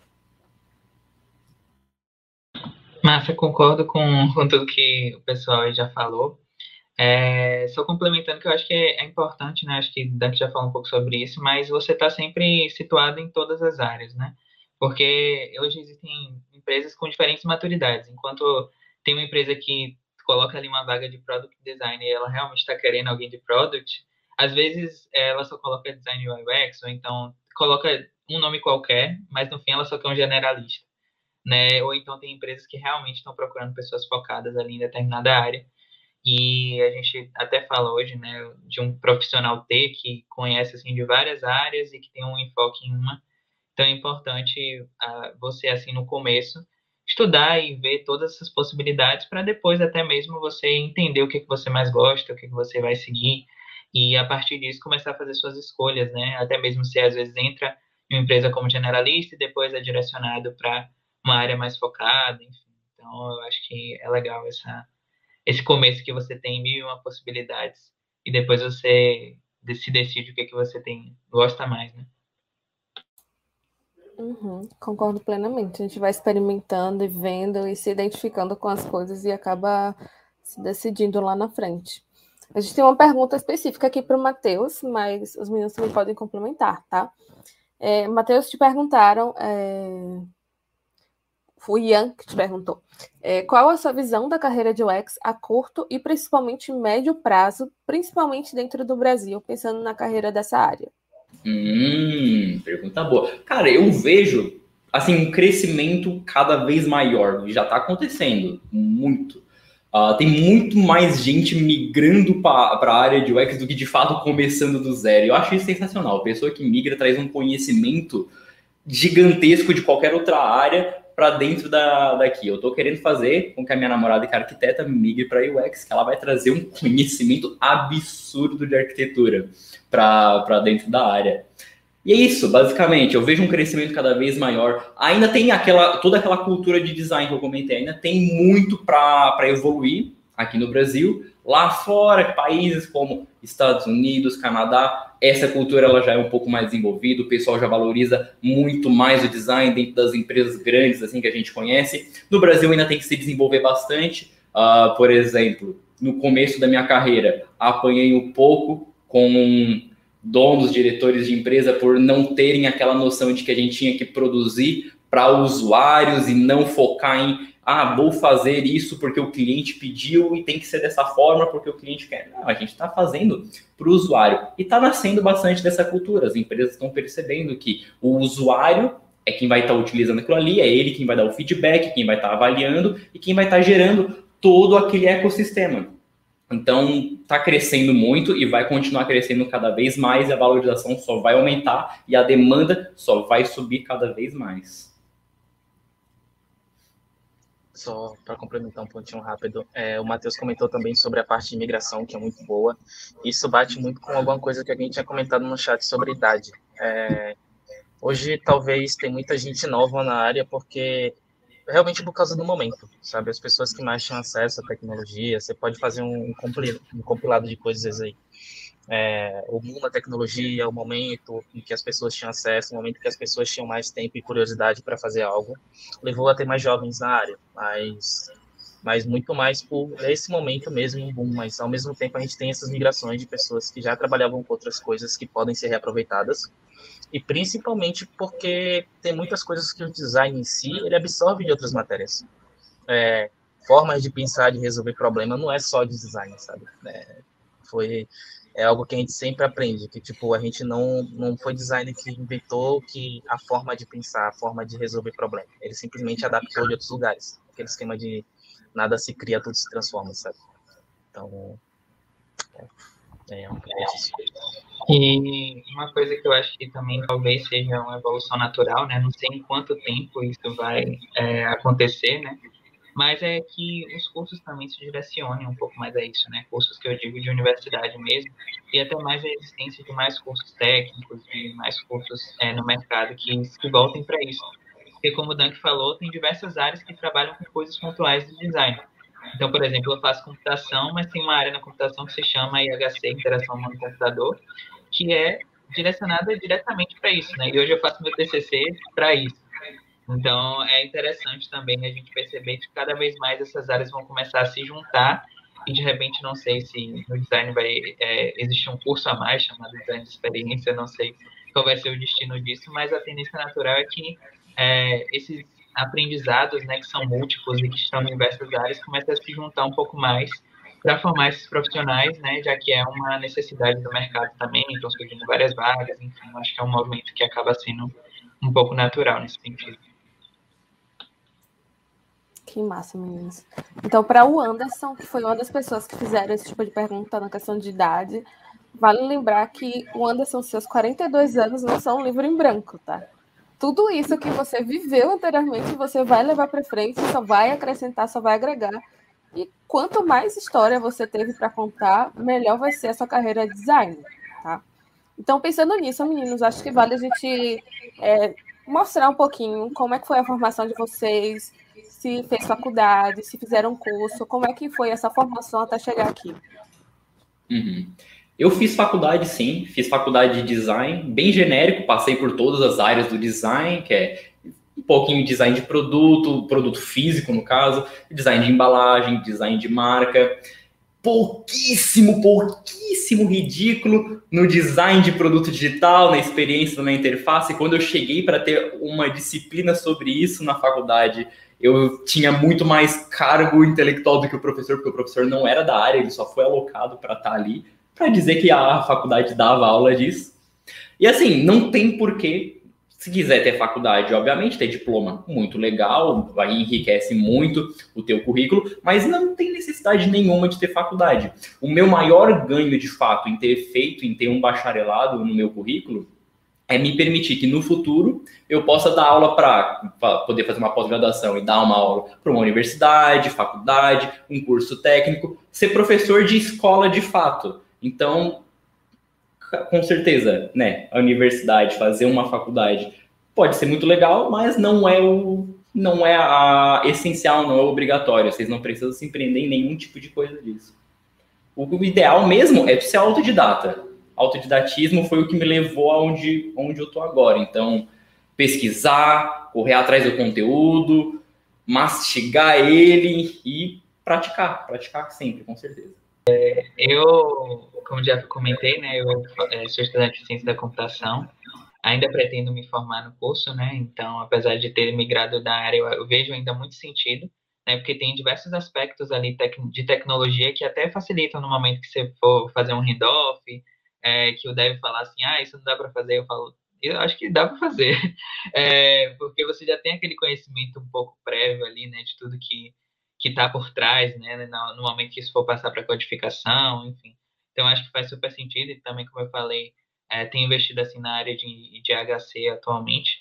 Massa, concordo com, com tudo que o pessoal já falou. É, só complementando que eu acho que é, é importante, né? Acho que Dante já falou um pouco sobre isso, mas você está sempre situado em todas as áreas, né? Porque hoje existem empresas com diferentes maturidades. Enquanto tem uma empresa que coloca ali uma vaga de Product Design e ela realmente está querendo alguém de Product, às vezes ela só coloca Design U I U X, ou então coloca um nome qualquer, mas no fim ela só quer um generalista, né? Ou então tem empresas que realmente estão procurando pessoas focadas ali em determinada área. E a gente até fala hoje, né, de um profissional T que conhece assim de várias áreas e que tem um enfoque em uma. Então é importante uh, você assim no começo estudar e ver todas essas possibilidades para depois até mesmo você entender o que que você mais gosta, o que que você vai seguir e a partir disso começar a fazer suas escolhas, né? Até mesmo se às vezes entra em uma empresa como generalista e depois é direcionado para uma área mais focada, enfim. Então eu acho que é legal essa esse começo que você tem mil e uma possibilidades e depois você se decide o que que você tem gosta mais, né? Uhum, concordo plenamente. A gente vai experimentando e vendo e se identificando com as coisas e acaba se decidindo lá na frente. A gente tem uma pergunta específica aqui para o Matheus, mas os meninos também podem complementar, tá? É, Matheus, te perguntaram... É... O Ian que te perguntou. É, qual a sua visão da carreira de U X a curto e principalmente médio prazo, principalmente dentro do Brasil, pensando na carreira dessa área? Hum, pergunta boa. Cara, eu vejo assim um crescimento cada vez maior. Já está acontecendo muito. Uh, tem muito mais gente migrando para a área de U X do que de fato começando do zero. Eu acho isso sensacional. A pessoa que migra traz um conhecimento gigantesco de qualquer outra área para dentro da, daqui. Eu estou querendo fazer com que a minha namorada, que é arquiteta, migre para U X, que ela vai trazer um conhecimento absurdo de arquitetura para dentro da área. E é isso, basicamente. Eu vejo um crescimento cada vez maior. Ainda tem aquela, toda aquela cultura de design que eu comentei, ainda tem muito para evoluir aqui no Brasil. Lá fora, países como Estados Unidos, Canadá, essa cultura ela já é um pouco mais desenvolvida, o pessoal já valoriza muito mais o design dentro das empresas grandes assim que a gente conhece. No Brasil ainda tem que se desenvolver bastante. Uh, por exemplo, no começo da minha carreira, apanhei um pouco com donos, diretores de empresa por não terem aquela noção de que a gente tinha que produzir para usuários e não focar em ah, vou fazer isso porque o cliente pediu e tem que ser dessa forma porque o cliente quer. Não, a gente está fazendo para o usuário. E está nascendo bastante dessa cultura. As empresas estão percebendo que o usuário é quem vai estar tá utilizando aquilo ali, é ele quem vai dar o feedback, quem vai estar tá avaliando e quem vai estar tá gerando todo aquele ecossistema. Então, está crescendo muito e vai continuar crescendo cada vez mais e a valorização só vai aumentar e a demanda só vai subir cada vez mais. Só para complementar um pontinho rápido, é, o Matheus comentou também sobre a parte de imigração, que é muito boa. Isso bate muito com alguma coisa que a gente tinha comentado no chat sobre idade. É, hoje, talvez, tem muita gente nova na área, porque realmente por causa do momento, sabe? As pessoas que mais tinham acesso à tecnologia, você pode fazer um, um compli- um compilado de coisas aí. É, o mundo da tecnologia, o momento em que as pessoas tinham acesso, o momento em que as pessoas tinham mais tempo e curiosidade para fazer algo, levou a ter mais jovens na área, mas, mas muito mais por esse momento mesmo, um boom, mas ao mesmo tempo a gente tem essas migrações de pessoas que já trabalhavam com outras coisas que podem ser reaproveitadas, e principalmente porque tem muitas coisas que o design em si, ele absorve de outras matérias. É, formas de pensar, de resolver problema, não é só de design, sabe? É, foi é algo que a gente sempre aprende, que tipo a gente não não foi design que inventou que a forma de pensar, a forma de resolver problema. Ele simplesmente adaptou de outros lugares. Aquele esquema de nada se cria, tudo se transforma, sabe? Então, é, é um pouco disso. E uma coisa que eu acho que também talvez seja uma evolução natural, né? Não sei em quanto tempo isso vai é, acontecer, né? Mas é que os cursos também se direcionem um pouco mais a isso, né? Cursos que eu digo de universidade mesmo, e até mais a existência de mais cursos técnicos, de mais cursos é, no mercado que se voltem para isso. Porque, como o Dunk falou, tem diversas áreas que trabalham com coisas pontuais de design. Então, por exemplo, eu faço computação, mas tem uma área na computação que se chama I H C, Interação Humano-Computador, que é direcionada diretamente para isso, né? E hoje eu faço meu T C C para isso. Então, é interessante também a gente perceber que cada vez mais essas áreas vão começar a se juntar e, de repente, não sei se no design vai é, existir um curso a mais chamado design de experiência, não sei qual vai ser o destino disso, mas a tendência natural é que é, esses aprendizados, né, que são múltiplos e que estão em diversas áreas, comecem a se juntar um pouco mais para formar esses profissionais, né, já que é uma necessidade do mercado também, então surgindo várias vagas, enfim, acho que é um movimento que acaba sendo um pouco natural nesse sentido. Que massa, meninos. Então, para o Anderson, que foi uma das pessoas que fizeram esse tipo de pergunta na questão de idade, vale lembrar que o Anderson, seus quarenta e dois anos, não são um livro em branco, tá? Tudo isso que você viveu anteriormente, você vai levar para frente, só vai acrescentar, só vai agregar. E quanto mais história você teve para contar, melhor vai ser a sua carreira de design, tá? Então, pensando nisso, meninos, acho que vale a gente é, mostrar um pouquinho como é que foi a formação de vocês, se fez faculdade, se fizeram curso, como é que foi essa formação até chegar aqui. Uhum. Eu fiz faculdade, sim, fiz faculdade de design, bem genérico, passei por todas as áreas do design, que é um pouquinho de design de produto, produto físico, no caso, design de embalagem, design de marca, pouquíssimo, pouquíssimo ridículo no design de produto digital, na experiência, na interface. Quando eu cheguei para ter uma disciplina sobre isso na faculdade, eu tinha muito mais cargo intelectual do que o professor, porque o professor não era da área, ele só foi alocado para estar ali, para dizer que a faculdade dava aula disso. E assim, não tem porquê, se quiser ter faculdade, obviamente, ter diploma muito legal, aí enriquece muito o teu currículo, mas não tem necessidade nenhuma de ter faculdade. O meu maior ganho, de fato, em ter feito, em ter um bacharelado no meu currículo, é me permitir que no futuro eu possa dar aula para poder fazer uma pós-graduação e dar uma aula para uma universidade, faculdade, um curso técnico, ser professor de escola de fato. Então, com certeza, né, a universidade, fazer uma faculdade pode ser muito legal, mas não é o não é a essencial, não é obrigatório. Vocês não precisam se empreender em nenhum tipo de coisa disso. O ideal mesmo é ser autodidata. Autodidatismo foi o que me levou aonde onde eu tô agora. Então, pesquisar, correr atrás do conteúdo, mastigar ele e praticar, praticar sempre, com certeza. Eu, como já comentei, né, eu é, sou estudante de ciência da computação, ainda pretendo me formar no curso, né, então, apesar de ter migrado da área, eu, eu vejo ainda muito sentido, né, porque tem diversos aspectos ali tec, de tecnologia que até facilitam no momento que você for fazer um handoff, é, que o dev falar assim, ah, isso não dá para fazer, eu falo, eu acho que dá para fazer, é, porque você já tem aquele conhecimento um pouco prévio ali, né, de tudo que que está por trás, né, no, no momento que isso for passar para codificação, enfim. Então, acho que faz super sentido, e também, como eu falei, é, tenho investido assim na área de, de H C atualmente.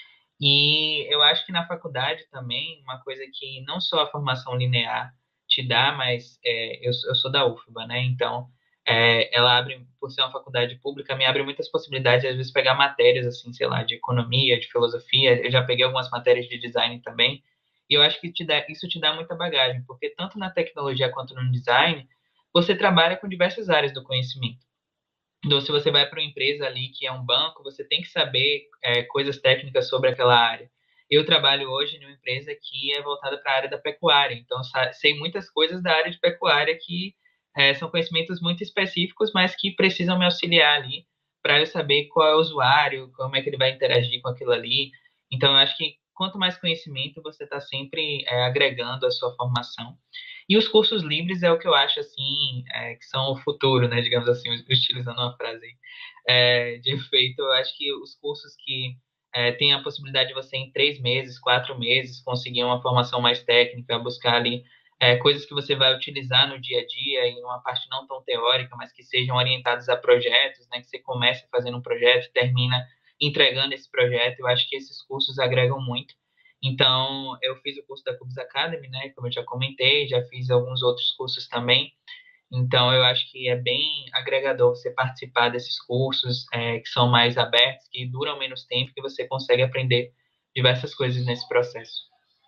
E eu acho que na faculdade também, uma coisa que não só a formação linear te dá, mas é, eu, eu sou da U F B A, né, então é, ela abre, por ser uma faculdade pública, me abre muitas possibilidades, às vezes, pegar matérias, assim, sei lá, de economia, de filosofia, eu já peguei algumas matérias de design também, E eu acho que te dá, isso te dá muita bagagem, porque tanto na tecnologia quanto no design, você trabalha com diversas áreas do conhecimento. Então, se você vai para uma empresa ali que é um banco, você tem que saber é, coisas técnicas sobre aquela área. Eu trabalho hoje numa empresa que é voltada para a área da pecuária, então sei muitas coisas da área de pecuária que é, são conhecimentos muito específicos, mas que precisam me auxiliar ali para eu saber qual é o usuário, como é que ele vai interagir com aquilo ali. Então, eu acho que quanto mais conhecimento, você está sempre é, agregando a sua formação. E os cursos livres é o que eu acho, assim, é, que são o futuro, né? Digamos assim, utilizando uma frase é, de efeito. Eu acho que os cursos que é, têm a possibilidade de você, em três meses, quatro meses, conseguir uma formação mais técnica, buscar ali é, coisas que você vai utilizar no dia a dia, em uma parte não tão teórica, mas que sejam orientadas a projetos, né? Que você começa fazendo um projeto e termina entregando esse projeto. Eu acho que esses cursos agregam muito. Então, eu fiz o curso da Cubus Academy, né, como eu já comentei, já fiz alguns outros cursos também. Então, eu acho que é bem agregador você participar desses cursos é, que são mais abertos, que duram menos tempo, que você consegue aprender diversas coisas nesse processo.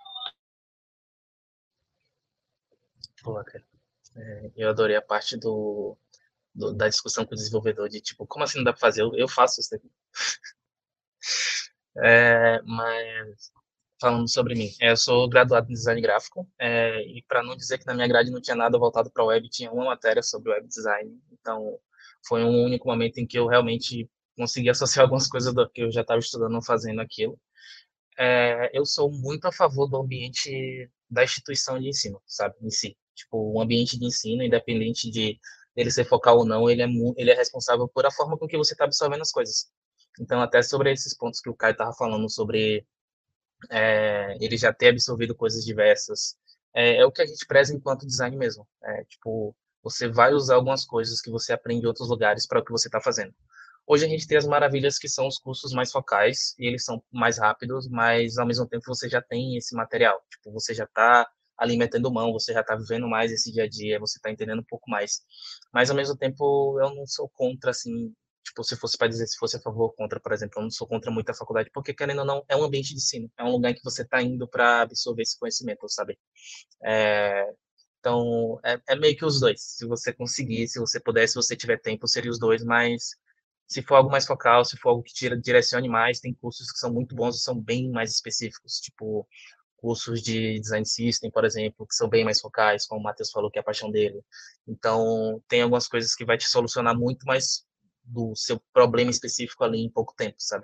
Pô, cara, é, eu adorei a parte do, do- da discussão com o desenvolvedor de tipo, como assim não dá pra fazer? Eu, eu faço isso daqui. É, mas falando sobre mim, é, eu sou graduado em design gráfico, é, e para não dizer que na minha grade não tinha nada voltado para web, tinha uma matéria sobre web design. Então, foi um único momento em que eu realmente consegui associar algumas coisas do que eu já estava estudando fazendo aquilo. É, eu sou muito a favor do ambiente da instituição de ensino, sabe, em si. Tipo, o ambiente de ensino, independente de ele ser focal ou não, ele é, mu- ele é responsável por a forma com que você está absorvendo as coisas. Então, até sobre esses pontos que o Caio estava falando sobre é, ele já ter absorvido coisas diversas, é, é o que a gente preza enquanto design mesmo. É, tipo, você vai usar algumas coisas que você aprende em outros lugares para o que você está fazendo. Hoje a gente tem as maravilhas que são os cursos mais focais e eles são mais rápidos, mas ao mesmo tempo você já tem esse material. Tipo, você já está ali metendo mão, você já está vivendo mais esse dia a dia, você está entendendo um pouco mais. Mas ao mesmo tempo eu não sou contra, assim, tipo, se fosse para dizer se fosse a favor ou contra, por exemplo, eu não sou contra muito a faculdade, porque querendo ou não, é um ambiente de ensino, é um lugar em que você está indo para absorver esse conhecimento, sabe? É, então, é, é meio que os dois. Se você conseguir, se você puder, se você tiver tempo, seria os dois, mas se for algo mais focal, se for algo que tira, direcione mais, tem cursos que são muito bons e são bem mais específicos, tipo cursos de design system, por exemplo, que são bem mais focais, como o Matheus falou, que é a paixão dele. Então, tem algumas coisas que vai te solucionar muito mais do seu problema específico ali em pouco tempo, sabe?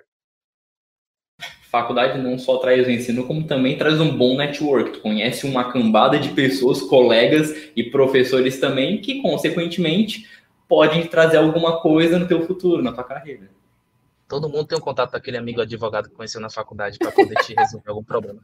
Faculdade não só traz o ensino, como também traz um bom network. Tu conhece uma cambada de pessoas, colegas e professores também, que, consequentemente, podem trazer alguma coisa no teu futuro, na tua carreira. Todo mundo tem um contato com aquele amigo advogado que conheceu na faculdade para poder te resolver algum problema.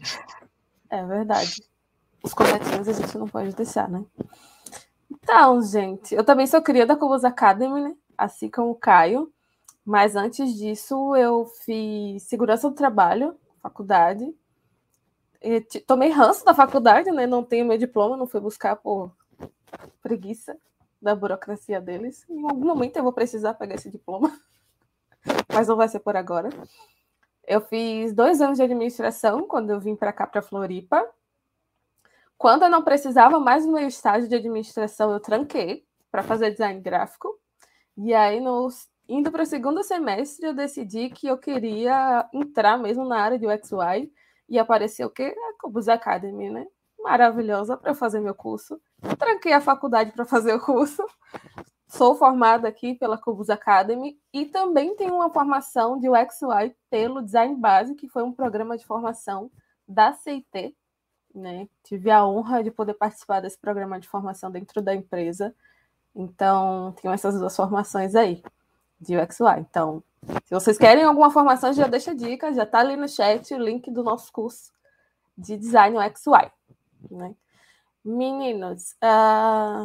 É verdade. Os contatinhos a gente não pode deixar, né? Então, gente, eu também sou cria da Cubus Academy, né? Assim como o Caio. Mas antes disso, eu fiz segurança do trabalho, faculdade. E tomei ranço da faculdade, né? Não tenho meu diploma, não fui buscar por preguiça da burocracia deles. Em algum momento eu vou precisar pegar esse diploma, mas não vai ser por agora. Eu fiz dois anos de administração quando eu vim para cá, para Floripa. Quando eu não precisava mais do meu estágio de administração, eu tranquei para fazer design gráfico. E aí, no, indo para o segundo semestre, eu decidi que eu queria entrar mesmo na área de U X U I. E apareceu o quê? A Cubus Academy, né? Maravilhosa para eu fazer meu curso. Eu tranquei a faculdade para fazer o curso. Sou formada aqui pela Cubus Academy e também tenho uma formação de U X U I pelo Design Base, que foi um programa de formação da C I T. Né? Tive a honra de poder participar desse programa de formação dentro da empresa. Então, tenho essas duas formações aí, de U X U I. Então, se vocês querem alguma formação, já deixa a dica, já está ali no chat o link do nosso curso de Design U X U I. Né? Meninos, uh,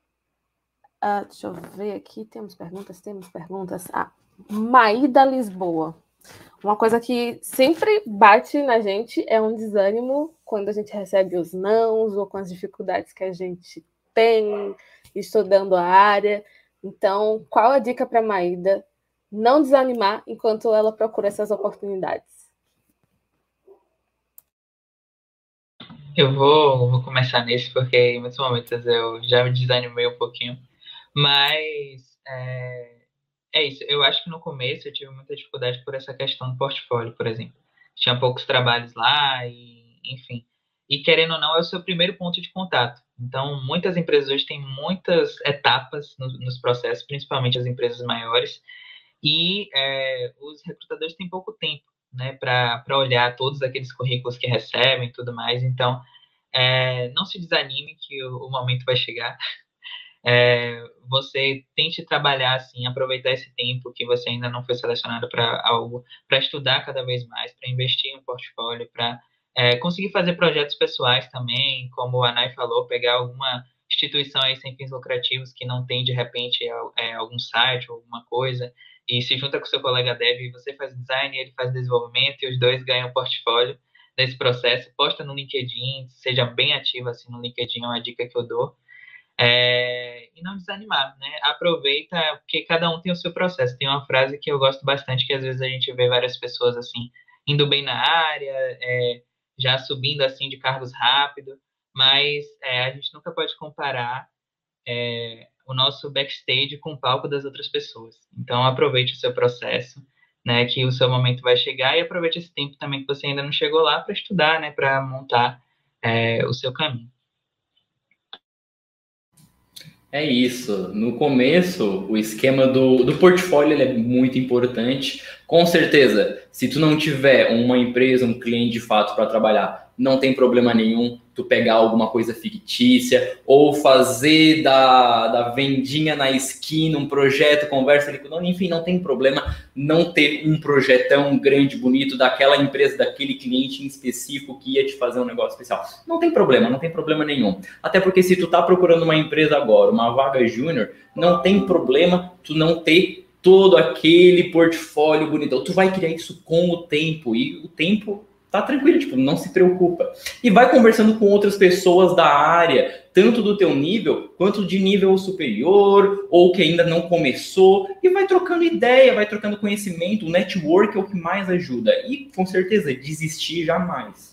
uh, deixa eu ver aqui, temos perguntas, temos perguntas. Ah, Maída Lisboa. Uma coisa que sempre bate na gente é um desânimo quando a gente recebe os nãos ou com as dificuldades que a gente tem estudando a área. Então, qual a dica para a Maída não desanimar enquanto ela procura essas oportunidades? Eu vou, vou começar nesse, porque em muitos momentos eu já me desanimei um pouquinho. Mas é, é isso. Eu acho que no começo eu tive muita dificuldade por essa questão do portfólio, por exemplo. Tinha poucos trabalhos lá, e, enfim. E querendo ou não, é o seu primeiro ponto de contato. Então, muitas empresas hoje têm muitas etapas no, nos processos, principalmente as empresas maiores, e é, os recrutadores têm pouco tempo, né, para olhar todos aqueles currículos que recebem e tudo mais. Então, é, não se desanime que o, o momento vai chegar. É, você tente trabalhar assim, aproveitar esse tempo que você ainda não foi selecionado para algo, para estudar cada vez mais, para investir em um portfólio, para é, conseguir fazer projetos pessoais também, como a Nai falou, pegar alguma instituição aí sem fins lucrativos que não tem de repente é, algum site ou alguma coisa e se junta com seu colega dev e você faz design e ele faz desenvolvimento e os dois ganham portfólio nesse processo, posta no LinkedIn, seja bem ativo assim no LinkedIn, é uma dica que eu dou. É, e não desanimar, né? Aproveita, porque cada um tem o seu processo. Tem uma frase que eu gosto bastante, que às vezes a gente vê várias pessoas assim, indo bem na área, é, já subindo assim de cargos rápido, mas é, a gente nunca pode comparar é, o nosso backstage com o palco das outras pessoas. Então aproveite o seu processo, né? Que o seu momento vai chegar e aproveite esse tempo também que você ainda não chegou lá para estudar, né? Para montar é, o seu caminho. É isso. No começo, o esquema do, do portfólio ele é muito importante. Com certeza, se tu não tiver uma empresa, um cliente de fato para trabalhar, não tem problema nenhum tu pegar alguma coisa fictícia ou fazer da, da vendinha na esquina um projeto, conversa ali com o dono, enfim, não tem problema não ter um projetão grande, bonito daquela empresa, daquele cliente em específico que ia te fazer um negócio especial. Não tem problema, não tem problema nenhum. Até porque se tu tá procurando uma empresa agora, uma vaga júnior, não tem problema tu não ter todo aquele portfólio bonito. Tu vai criar isso com o tempo e o tempo tá tranquilo, tipo, não se preocupa. E vai conversando com outras pessoas da área, tanto do teu nível, quanto de nível superior, ou que ainda não começou, e vai trocando ideia, vai trocando conhecimento, o network é o que mais ajuda. E, com certeza, desistir jamais.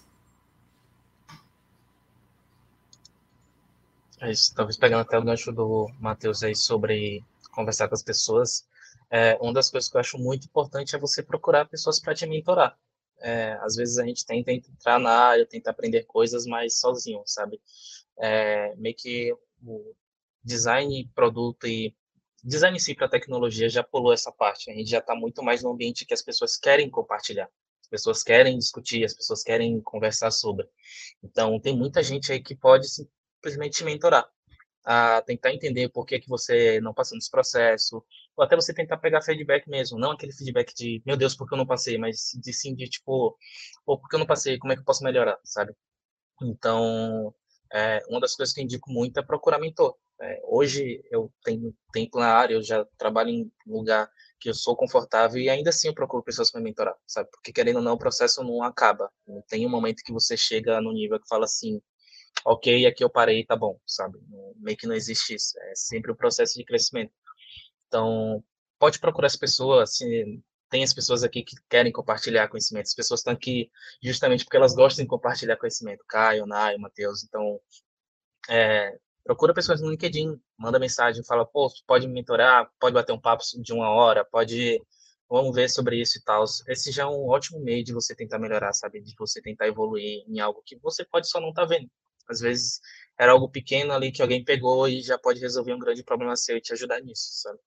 É isso, talvez pegando até o gancho do Matheus aí sobre conversar com as pessoas, é, uma das coisas que eu acho muito importante é você procurar pessoas para te mentorar. É, às vezes a gente tenta entrar na área, tenta aprender coisas, mas sozinho, sabe? É, meio que o design, produto e design em si para tecnologia já pulou essa parte. A gente já está muito mais no ambiente que as pessoas querem compartilhar, as pessoas querem discutir, as pessoas querem conversar sobre. Então, tem muita gente aí que pode simplesmente te mentorar, a tentar entender por que, que você não passou nesse processo, ou até você tentar pegar feedback mesmo, não aquele feedback de, meu Deus, por que eu não passei, mas de sim, de tipo, pô, por que eu não passei, como é que eu posso melhorar, sabe? Então, é, uma das coisas que eu indico muito é procurar mentor. É, hoje eu tenho tempo na área, eu já trabalho em um lugar que eu sou confortável e ainda assim eu procuro pessoas para mentorar, sabe? Porque querendo ou não, o processo não acaba. Não tem um momento que você chega no nível que fala assim, ok, aqui eu parei, tá bom, sabe? Meio que não existe isso. É sempre o processo de crescimento. Então, pode procurar as pessoas, assim, tem as pessoas aqui que querem compartilhar conhecimento, as pessoas estão aqui justamente porque elas gostam de compartilhar conhecimento, Caio, Nai, Matheus, então, é, procura pessoas no LinkedIn, manda mensagem, fala, pô, pode me mentorar, pode bater um papo de uma hora, pode, vamos ver sobre isso e tal. Esse já é um ótimo meio de você tentar melhorar, sabe, de você tentar evoluir em algo que você pode só não estar vendo. Às vezes, era algo pequeno ali que alguém pegou e já pode resolver um grande problema seu e te ajudar nisso, sabe?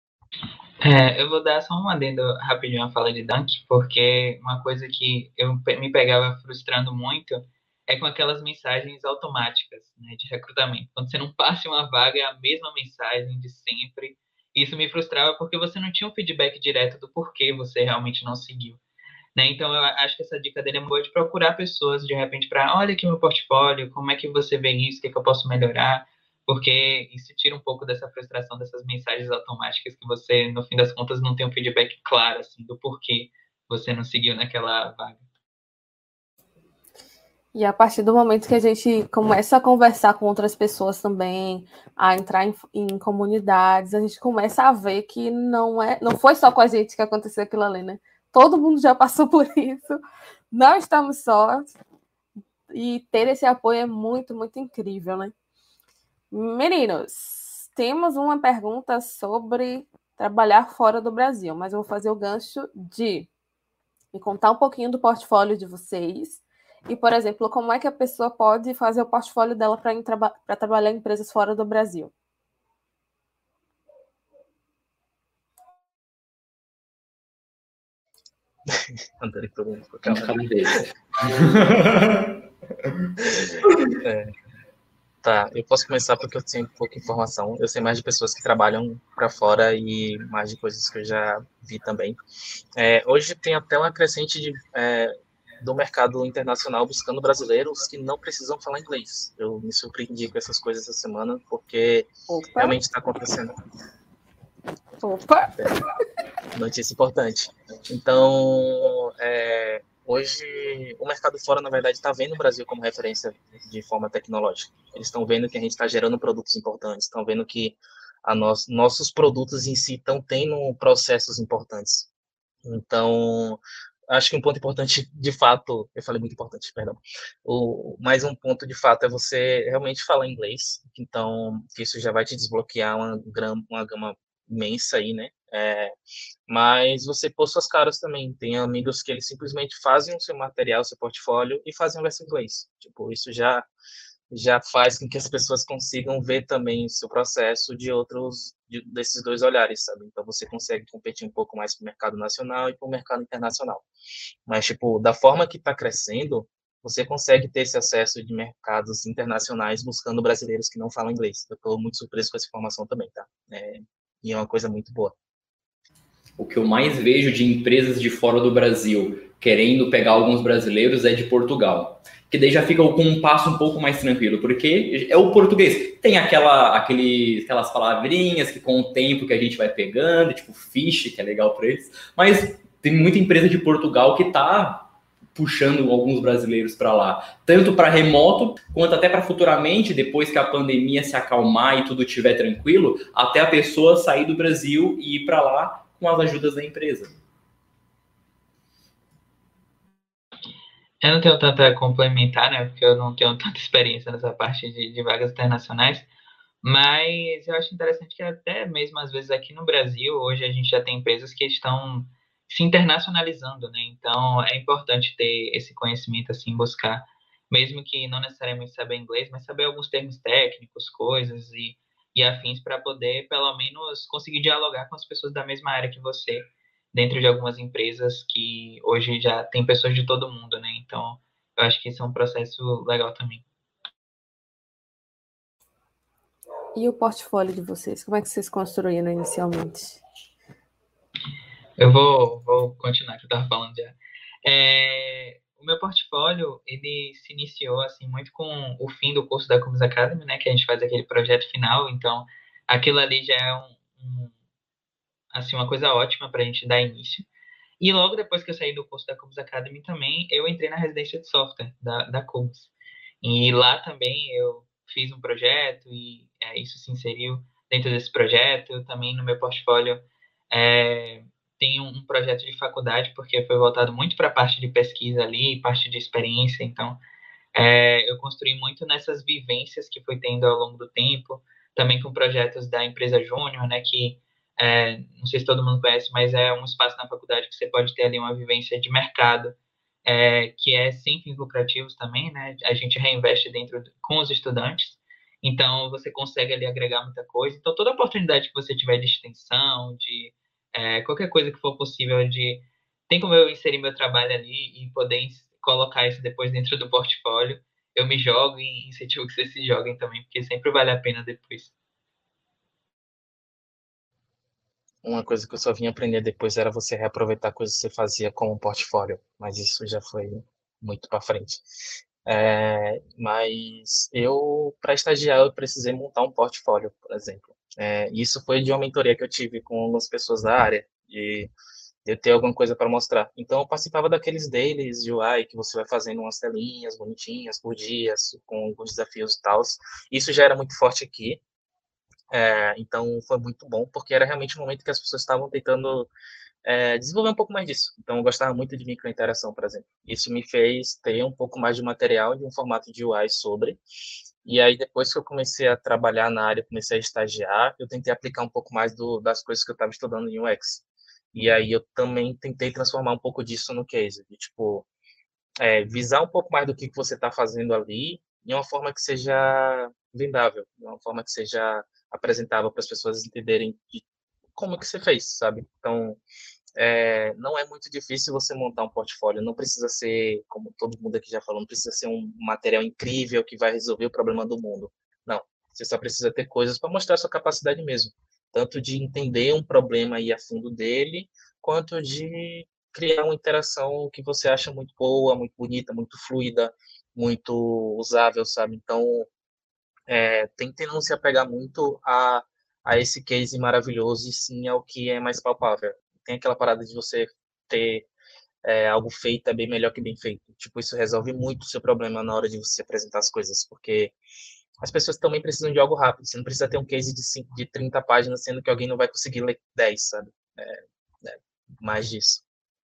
É, eu vou dar só um adendo rapidinho à fala de Dunk, porque uma coisa que eu me pegava frustrando muito é com aquelas mensagens automáticas, né, de recrutamento. Quando você não passa em uma vaga, é a mesma mensagem de sempre. Isso me frustrava porque você não tinha um feedback direto do porquê você realmente não seguiu. Né? Então, eu acho que essa dica dele é boa de procurar pessoas, de repente, para, olha aqui meu portfólio, como é que você vê isso, o que, é que eu posso melhorar, porque isso tira um pouco dessa frustração, dessas mensagens automáticas que você, no fim das contas, não tem um feedback claro, assim, do porquê você não seguiu naquela vaga. E a partir do momento que a gente começa a conversar com outras pessoas também, a entrar em, em comunidades, a gente começa a ver que não é, não foi só com a gente que aconteceu aquilo ali, né? Todo mundo já passou por isso, não estamos sós. E ter esse apoio é muito, muito incrível, né? Meninos, temos uma pergunta sobre trabalhar fora do Brasil, mas eu vou fazer o gancho de me contar um pouquinho do portfólio de vocês. E, por exemplo, como é que a pessoa pode fazer o portfólio dela para traba trabalhar em empresas fora do Brasil? André, todo mundo ficou Um de cada vez. É, tá, eu posso começar porque eu tenho pouca informação. Eu sei mais de pessoas que trabalham para fora e mais de coisas que eu já vi também. É, hoje tem até uma crescente de, é, do mercado internacional buscando brasileiros que não precisam falar inglês. Eu me surpreendi com essas coisas essa semana porque Opa, realmente está acontecendo. opa! É, notícia importante. Então, é, hoje o mercado fora, na verdade, está vendo o Brasil como referência de forma tecnológica. Eles estão vendo que a gente está gerando produtos importantes, estão vendo que a nós, nossos produtos em si estão tendo processos importantes. Então, acho que um ponto importante, de fato, eu falei muito importante, perdão. O, mais um ponto, de fato, é você realmente falar inglês. Então, isso já vai te desbloquear uma, uma gama imensa aí, né? É, mas você pôr suas caras também. Tem amigos que eles simplesmente fazem o seu material, o seu portfólio e fazem a versão em inglês. Tipo, isso já já faz com que as pessoas consigam ver também o seu processo de outros de, desses dois olhares, sabe? Então você consegue competir um pouco mais com o mercado nacional e com o mercado internacional. Mas tipo, da forma que está crescendo, você consegue ter esse acesso de mercados internacionais buscando brasileiros que não falam inglês. Eu estou muito surpreso com essa informação também, tá? É, e é uma coisa muito boa. O que eu mais vejo de empresas de fora do Brasil querendo pegar alguns brasileiros é de Portugal. Que daí já fica com um passo um pouco mais tranquilo, porque é o português. Tem aquela, aquele, aquelas palavrinhas que com o tempo que a gente vai pegando, tipo fish, que é legal para eles, mas tem muita empresa de Portugal que está puxando alguns brasileiros para lá, tanto para remoto, quanto até para futuramente, depois que a pandemia se acalmar e tudo estiver tranquilo, até a pessoa sair do Brasil e ir para lá com as ajudas da empresa. Eu não tenho tanta a complementar, né? Porque eu não tenho tanta experiência nessa parte de, de vagas internacionais. Mas eu acho interessante que até mesmo às vezes aqui no Brasil, hoje a gente já tem empresas que estão se internacionalizando, né? Então é importante ter esse conhecimento, assim, buscar, mesmo que não necessariamente saber inglês, mas saber alguns termos técnicos, coisas e, e afins para poder, pelo menos, conseguir dialogar com as pessoas da mesma área que você, dentro de algumas empresas que hoje já tem pessoas de todo mundo, né? Então eu acho que isso é um processo legal também. E o portfólio de vocês? Como é que vocês construíram inicialmente? Eu vou, vou continuar que eu estava falando já. É, o meu portfólio, ele se iniciou assim muito com o fim do curso da Cumes Academy, né? Que a gente faz aquele projeto final. Então, aquilo ali já é um, um, assim, uma coisa ótima para a gente dar início. E logo depois que eu saí do curso da Cumes Academy também, eu entrei na residência de software da, da Cumes. E lá também eu fiz um projeto e é, isso se inseriu dentro desse projeto. Também no meu portfólio é, tem um, um projeto de faculdade, porque foi voltado muito para a parte de pesquisa ali, parte de experiência. Então, é, eu construí muito nessas vivências que fui tendo ao longo do tempo, também com projetos da empresa Júnior, né, que é, não sei se todo mundo conhece, mas é um espaço na faculdade que você pode ter ali uma vivência de mercado, é, que é sem fins lucrativos também, né? A gente reinveste dentro com os estudantes, então você consegue ali agregar muita coisa. Então toda oportunidade que você tiver de extensão, de é, qualquer coisa que for possível, de tem como eu inserir meu trabalho ali e poder colocar isso depois dentro do portfólio, eu me jogo e incentivo que vocês se joguem também, porque sempre vale a pena depois. Uma coisa que eu só vim aprender depois era você reaproveitar coisas que você fazia como portfólio, mas isso já foi muito para frente. É, mas eu, para estagiar, eu precisei montar um portfólio, por exemplo. É, isso foi de uma mentoria que eu tive com algumas pessoas da área, de eu ter alguma coisa para mostrar. Então, eu participava daqueles dailies de U I que você vai fazendo umas telinhas bonitinhas por dia, com alguns desafios e tal. Isso já era muito forte aqui. É, então, foi muito bom, porque era realmente um momento que as pessoas estavam tentando é, desenvolver um pouco mais disso. Então, eu gostava muito de microinteração, por exemplo. Isso me fez ter um pouco mais de material, de um formato de U I sobre. E aí, depois que eu comecei a trabalhar na área, comecei a estagiar, eu tentei aplicar um pouco mais do, das coisas que eu estava estudando em U X. E aí, eu também tentei transformar um pouco disso no case, de, tipo, é, visar um pouco mais do que você está fazendo ali, de uma forma que seja vendável, de uma forma que seja apresentável para as pessoas entenderem de como que você fez, sabe? Então, é, não é muito difícil você montar um portfólio, não precisa ser, como todo mundo aqui já falou, não precisa ser um material incrível que vai resolver o problema do mundo. Não, você só precisa ter coisas para mostrar a sua capacidade mesmo, tanto de entender um problema e ir a fundo dele, quanto de criar uma interação que você acha muito boa, muito bonita, muito fluida, muito usável, sabe? Então, é, tente não se apegar muito a, a esse case maravilhoso e sim ao que é mais palpável. Tem aquela parada de você ter é, algo feito é bem melhor que bem feito. Tipo, isso resolve muito o seu problema na hora de você apresentar as coisas, porque as pessoas também precisam de algo rápido. Você não precisa ter um case de, cinco, de trinta páginas, sendo que alguém não vai conseguir ler dez, sabe? É, é, mais disso.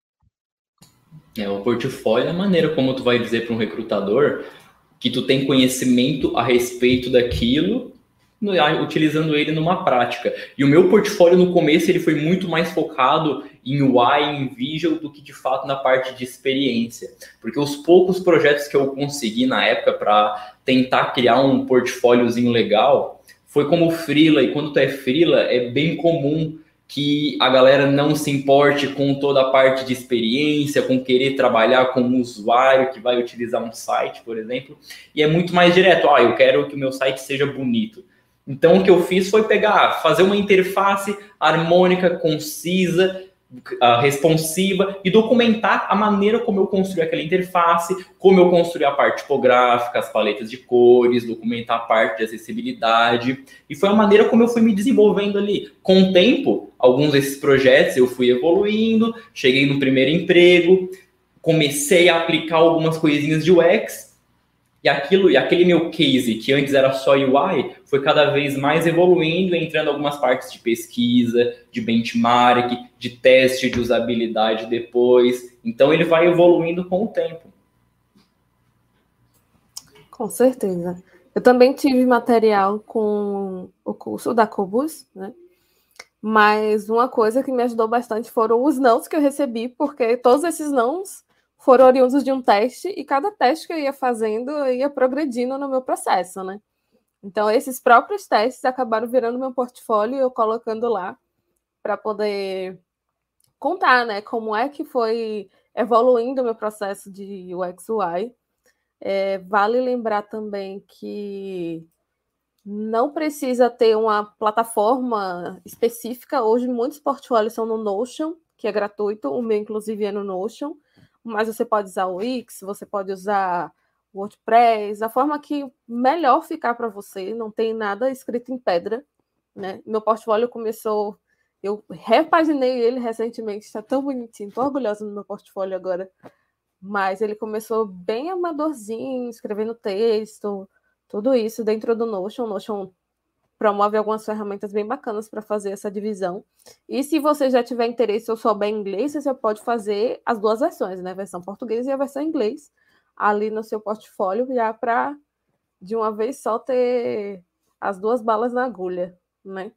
É, o portfólio é a maneira como tu vai dizer para um recrutador que tu tem conhecimento a respeito daquilo, utilizando ele numa prática. E o meu portfólio no começo ele foi muito mais focado em U I, em Visual, do que de fato na parte de experiência. Porque os poucos projetos que eu consegui na época para tentar criar um portfóliozinho legal, foi como freela, e quando tu é freela, é bem comum que a galera não se importe com toda a parte de experiência, com querer trabalhar com um usuário que vai utilizar um site, por exemplo, e é muito mais direto, ah, eu quero que o meu site seja bonito. Então, o que eu fiz foi pegar, fazer uma interface harmônica, concisa, uh, responsiva e documentar a maneira como eu construí aquela interface, como eu construí a parte tipográfica, as paletas de cores, documentar a parte de acessibilidade. E foi a maneira como eu fui me desenvolvendo ali. Com o tempo, alguns desses projetos eu fui evoluindo, cheguei no primeiro emprego, comecei a aplicar algumas coisinhas de U X, e aquilo, e aquele meu case, que antes era só U I, foi cada vez mais evoluindo, entrando algumas partes de pesquisa, de benchmark, de teste de usabilidade depois. Então, ele vai evoluindo com o tempo. Com certeza. Eu também tive material com o curso da Cobus, né? Mas uma coisa que me ajudou bastante foram os nãos que eu recebi, porque todos esses nãos foram oriundos de um teste, e cada teste que eu ia fazendo, eu ia progredindo no meu processo, né? Então, esses próprios testes acabaram virando meu portfólio e eu colocando lá para poder contar, né? Como é que foi evoluindo o meu processo de U X U I. É, vale lembrar também que não precisa ter uma plataforma específica. Hoje, muitos portfólios são no Notion, que é gratuito. O meu, inclusive, é no Notion. Mas você pode usar o Wix, você pode usar o WordPress, a forma que melhor ficar para você, não tem nada escrito em pedra, né? Meu portfólio começou, eu repaginei ele recentemente, está tão bonitinho, estou orgulhosa do meu portfólio agora, mas ele começou bem amadorzinho, escrevendo texto, tudo isso dentro do Notion. O Notion promove algumas ferramentas bem bacanas para fazer essa divisão. E se você já tiver interesse ou souber inglês, você pode fazer as duas versões, né? A versão portuguesa e a versão inglês, ali no seu portfólio, já para, de uma vez só, ter as duas balas na agulha, né?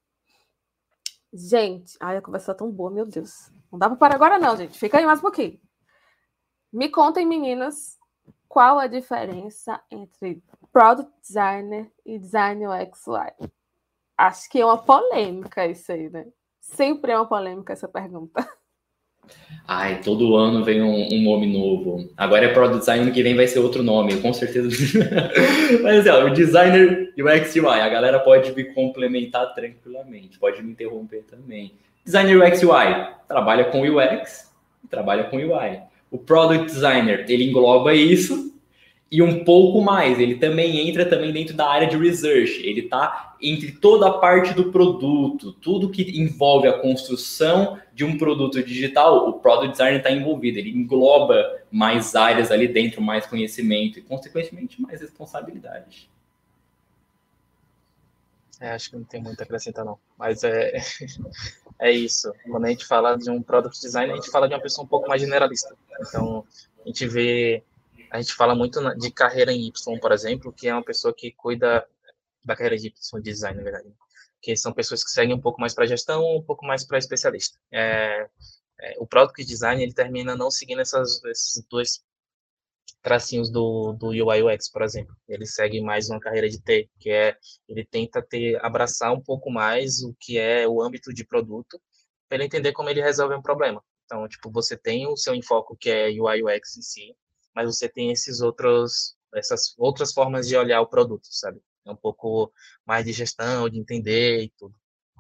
Gente, ai, a conversa tá tão boa, meu Deus. Não dá para parar agora não, gente. Fica aí mais um pouquinho. Me contem, meninas, qual a diferença entre Product Designer e Design U X U I? Acho que é uma polêmica isso aí, né? Sempre é uma polêmica essa pergunta. Ai, todo ano vem um, um nome novo. Agora é Product Design, ano que vem vai ser outro nome, com certeza. Mas é, o Designer U X U I, a galera pode me complementar tranquilamente, pode me interromper também. Designer U X U I trabalha com U X, trabalha com U I. O Product Designer, ele engloba isso e um pouco mais. Ele também entra também dentro da área de research. Ele está entre toda a parte do produto, tudo que envolve a construção de um produto digital, o Product Designer está envolvido. Ele engloba mais áreas ali dentro, mais conhecimento e, consequentemente, mais responsabilidade. É, acho que não tem muito a acrescentar, não. Mas é, é isso. Quando a gente fala de um product design, a gente fala de uma pessoa um pouco mais generalista. Então, a gente vê, a gente fala muito de carreira em Y, por exemplo, que é uma pessoa que cuida da carreira de Y design, na verdade. Que são pessoas que seguem um pouco mais para gestão, um pouco mais para especialista. É, é, o product design, ele termina não seguindo essas, esses dois tracinhos do, do U I U X, por exemplo. Ele segue mais uma carreira de T, que é, ele tenta ter, abraçar um pouco mais o que é o âmbito de produto, para ele entender como ele resolve um problema. Então, tipo, você tem o seu enfoque, que é U I U X em si, mas você tem esses outros, essas outras formas de olhar o produto, sabe? É um pouco mais de gestão, de entender e tudo.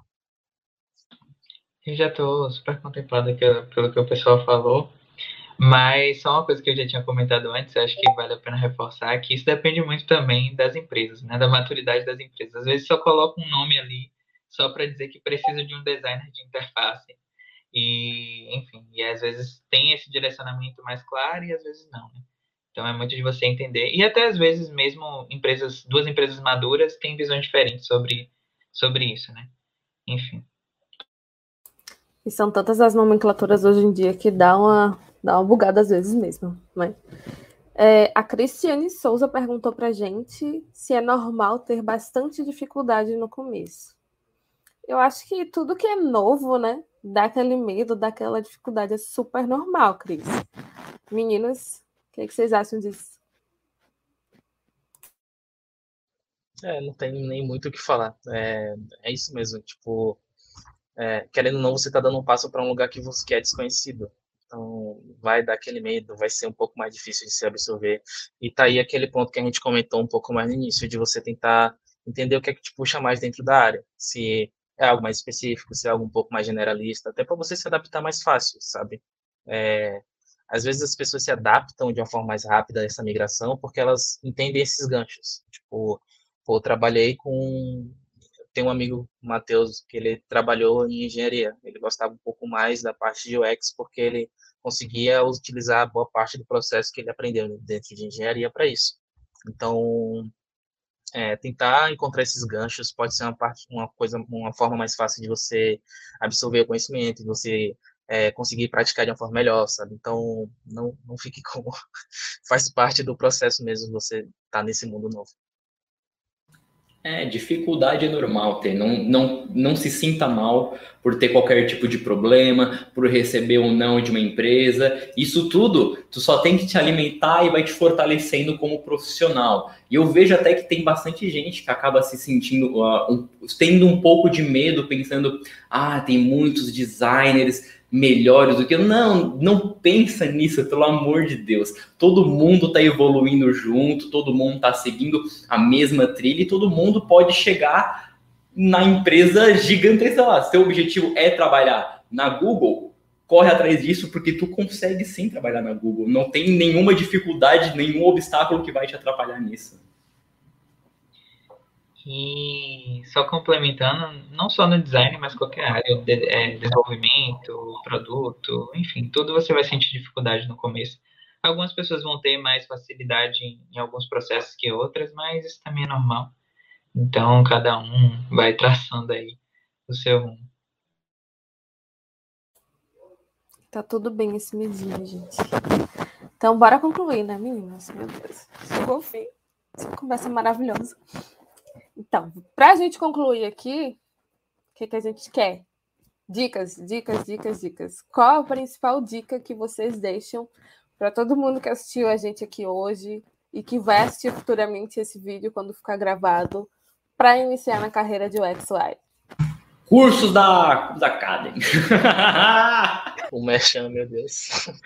Eu já estou super contemplado aqui, pelo que o pessoal falou, mas só uma coisa que eu já tinha comentado antes, acho que vale a pena reforçar, que isso depende muito também das empresas, né, da maturidade das empresas. Às vezes só coloca um nome ali só para dizer que precisa de um designer de interface, e, enfim, e às vezes tem esse direcionamento mais claro e às vezes não, né? Então é muito de você entender, e até às vezes mesmo empresas, duas empresas maduras têm visões diferentes sobre, sobre isso, né? Enfim. E são tantas as nomenclaturas hoje em dia que dá uma, dá uma bugada às vezes mesmo, né? É, a Cristiane Souza perguntou pra gente se é normal ter bastante dificuldade no começo. Eu acho que tudo que é novo, né, dá aquele medo, dá aquela dificuldade, é super normal, Cris. Meninos, o que, é que vocês acham disso? É, não tem nem muito o que falar. É, é isso mesmo, tipo, é, querendo ou não, você está dando um passo para um lugar que você que é desconhecido. Então, vai dar aquele medo, vai ser um pouco mais difícil de se absorver. E tá aí aquele ponto que a gente comentou um pouco mais no início, de você tentar entender o que é que te puxa mais dentro da área. Se é algo mais específico, se é algo um pouco mais generalista, até para você se adaptar mais fácil, sabe? É, às vezes as pessoas se adaptam de uma forma mais rápida a essa migração porque elas entendem esses ganchos. Tipo, pô, eu trabalhei com tem um amigo, Matheus, que ele trabalhou em engenharia. Ele gostava um pouco mais da parte de U X porque ele conseguia utilizar boa parte do processo que ele aprendeu dentro de engenharia para isso. Então, é, tentar encontrar esses ganchos pode ser uma parte, uma coisa, uma forma mais fácil de você absorver o conhecimento, de você é, conseguir praticar de uma forma melhor, sabe? Então, não, não fique com faz parte do processo mesmo você estar tá nesse mundo novo. É, dificuldade é normal ter. Não, não, não se sinta mal por ter qualquer tipo de problema, por receber um não de uma empresa. Isso tudo, tu só tem que te alimentar e vai te fortalecendo como profissional. E eu vejo até que tem bastante gente que acaba se sentindo, uh, um, tendo um pouco de medo, pensando, ah, tem muitos designers melhores do que eu. Não, não pensa nisso, pelo amor de Deus. Todo mundo está evoluindo junto, todo mundo está seguindo a mesma trilha e todo mundo pode chegar na empresa gigantesca lá. Seu objetivo é trabalhar na Google, corre atrás disso porque tu consegue sim trabalhar na Google. Não tem nenhuma dificuldade, nenhum obstáculo que vai te atrapalhar nisso. E só complementando, não só no design, mas qualquer área, de, é, desenvolvimento, produto, enfim, tudo você vai sentir dificuldade no começo. Algumas pessoas vão ter mais facilidade em, em alguns processos que outras, mas isso também é normal. Então, cada um vai traçando aí o seu rumo. Tá tudo bem esse medinho, gente. Então, bora concluir, né, meninas? Meu Deus. Chegou o fim. Essa conversa maravilhosa. Então, para a gente concluir aqui, o que, que a gente quer? Dicas, dicas, dicas, dicas. Qual a principal dica que vocês deixam para todo mundo que assistiu a gente aqui hoje e que vai assistir futuramente esse vídeo quando ficar gravado para iniciar na carreira de U X U I? Cursos da, da Academy. O merchan, meu Deus.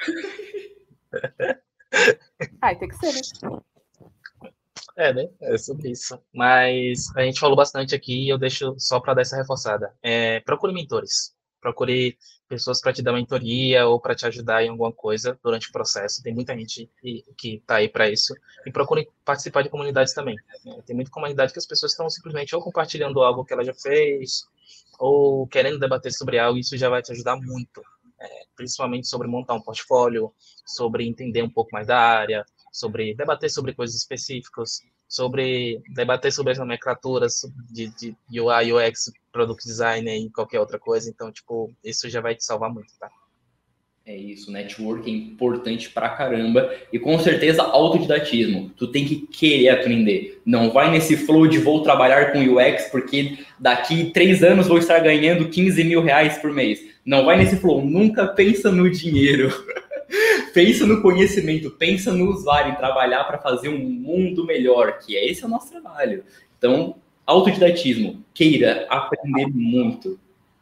Ai, tem que ser, né? É, né? É sobre isso. Mas a gente falou bastante aqui e eu deixo só para dar essa reforçada. É, procure mentores. Procure pessoas para te dar mentoria ou para te ajudar em alguma coisa durante o processo. Tem muita gente que está aí para isso. E procure participar de comunidades também. É, tem muita comunidade que as pessoas estão simplesmente ou compartilhando algo que ela já fez ou querendo debater sobre algo. Isso já vai te ajudar muito. É, principalmente sobre montar um portfólio, sobre entender um pouco mais da área, sobre debater sobre coisas específicas. sobre debater sobre as nomenclaturas de, de U I, U X, Product Design e qualquer outra coisa. Então, tipo, isso já vai te salvar muito, tá? É isso, network é importante pra caramba e com certeza autodidatismo. Tu tem que querer aprender. Não vai nesse flow de vou trabalhar com U X porque daqui três anos vou estar ganhando quinze mil reais por mês. Não vai nesse flow, nunca pensa no dinheiro. Pensa no conhecimento, pensa no usuário, em trabalhar para fazer um mundo melhor, que é esse é o nosso trabalho. Então, autodidatismo, queira aprender muito.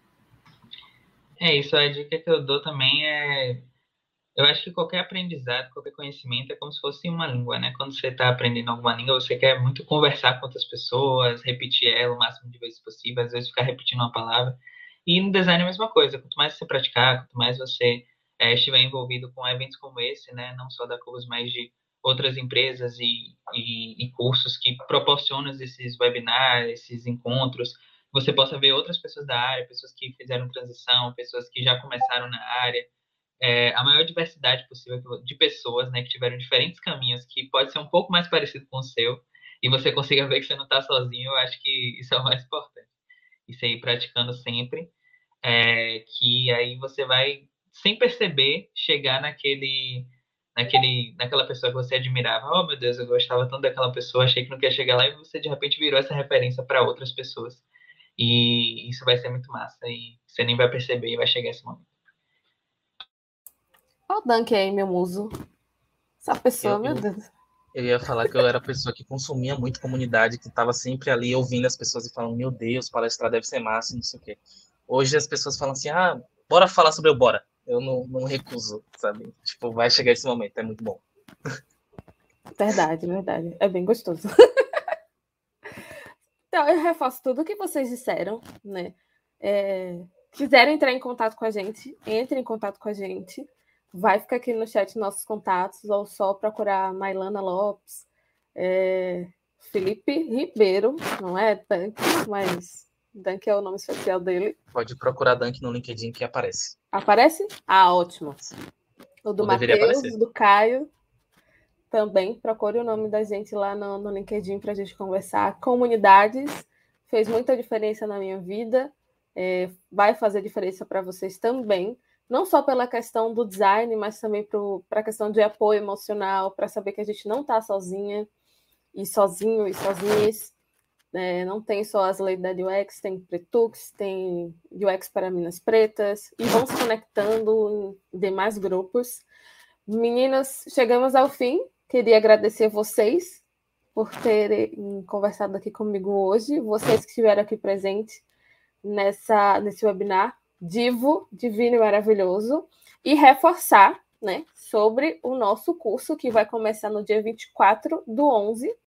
É isso, a dica que eu dou também é... Eu acho que qualquer aprendizado, qualquer conhecimento é como se fosse uma língua, né? Quando você está aprendendo alguma língua, você quer muito conversar com outras pessoas, repetir ela o máximo de vezes possível, às vezes ficar repetindo uma palavra. E no design é a mesma coisa, quanto mais você praticar, quanto mais você é, estiver envolvido com eventos como esse, né? Não só da Cubus, mas de outras empresas e, e, e cursos que proporcionam esses webinars, esses encontros, você possa ver outras pessoas da área, pessoas que fizeram transição, pessoas que já começaram na área, é, a maior diversidade possível de pessoas, né, que tiveram diferentes caminhos, que pode ser um pouco mais parecido com o seu, e você consiga ver que você não está sozinho. Eu acho que isso é o mais importante. Isso aí, praticando sempre, é, que aí você vai, sem perceber, chegar naquele, naquele, naquela pessoa que você admirava. Oh, meu Deus, eu gostava tanto daquela pessoa, achei que não ia chegar lá, e você, de repente, virou essa referência para outras pessoas. E isso vai ser muito massa, e você nem vai perceber e vai chegar esse momento. Olha o Dunk aí, meu muso. Essa pessoa, Eu, meu eu, Deus. eu ia falar que eu era a pessoa que consumia muito comunidade, que estava sempre ali ouvindo as pessoas e falando, meu Deus, palestrar deve ser massa, não sei o quê. Hoje as pessoas falam assim, ah, bora falar sobre o bora. Eu não, não recuso, sabe? Tipo, vai chegar esse momento, é muito bom. Verdade, verdade. É bem gostoso. Então, eu reforço tudo o que vocês disseram, né? É, quiserem entrar em contato com a gente, entre em contato com a gente. Vai ficar aqui no chat nossos contatos, ou só procurar Mailana Lopes, é, Felipe Ribeiro, não é Dunk, mas Dunk é o nome especial dele. Pode procurar Dunk no LinkedIn que aparece. Aparece? Ah, ótimo. O do Ou deveria Matheus, aparecer. do Caio, também. Procure o nome da gente lá no, no LinkedIn para a gente conversar. Comunidades, fez muita diferença na minha vida, é, vai fazer diferença para vocês também. Não só pela questão do design, mas também para a questão de apoio emocional, para saber que a gente não está sozinha, e sozinho, e sozinhas. É, não tem só as leis da U X, tem Pretux, tem U X para Minas Pretas, e vão se conectando em demais grupos. Meninas, chegamos ao fim. Queria agradecer vocês por terem conversado aqui comigo hoje, vocês que estiveram aqui presentes nessa, nesse webinar Divo, Divino e Maravilhoso, e reforçar, né, sobre o nosso curso que vai começar no dia vinte e quatro do onze,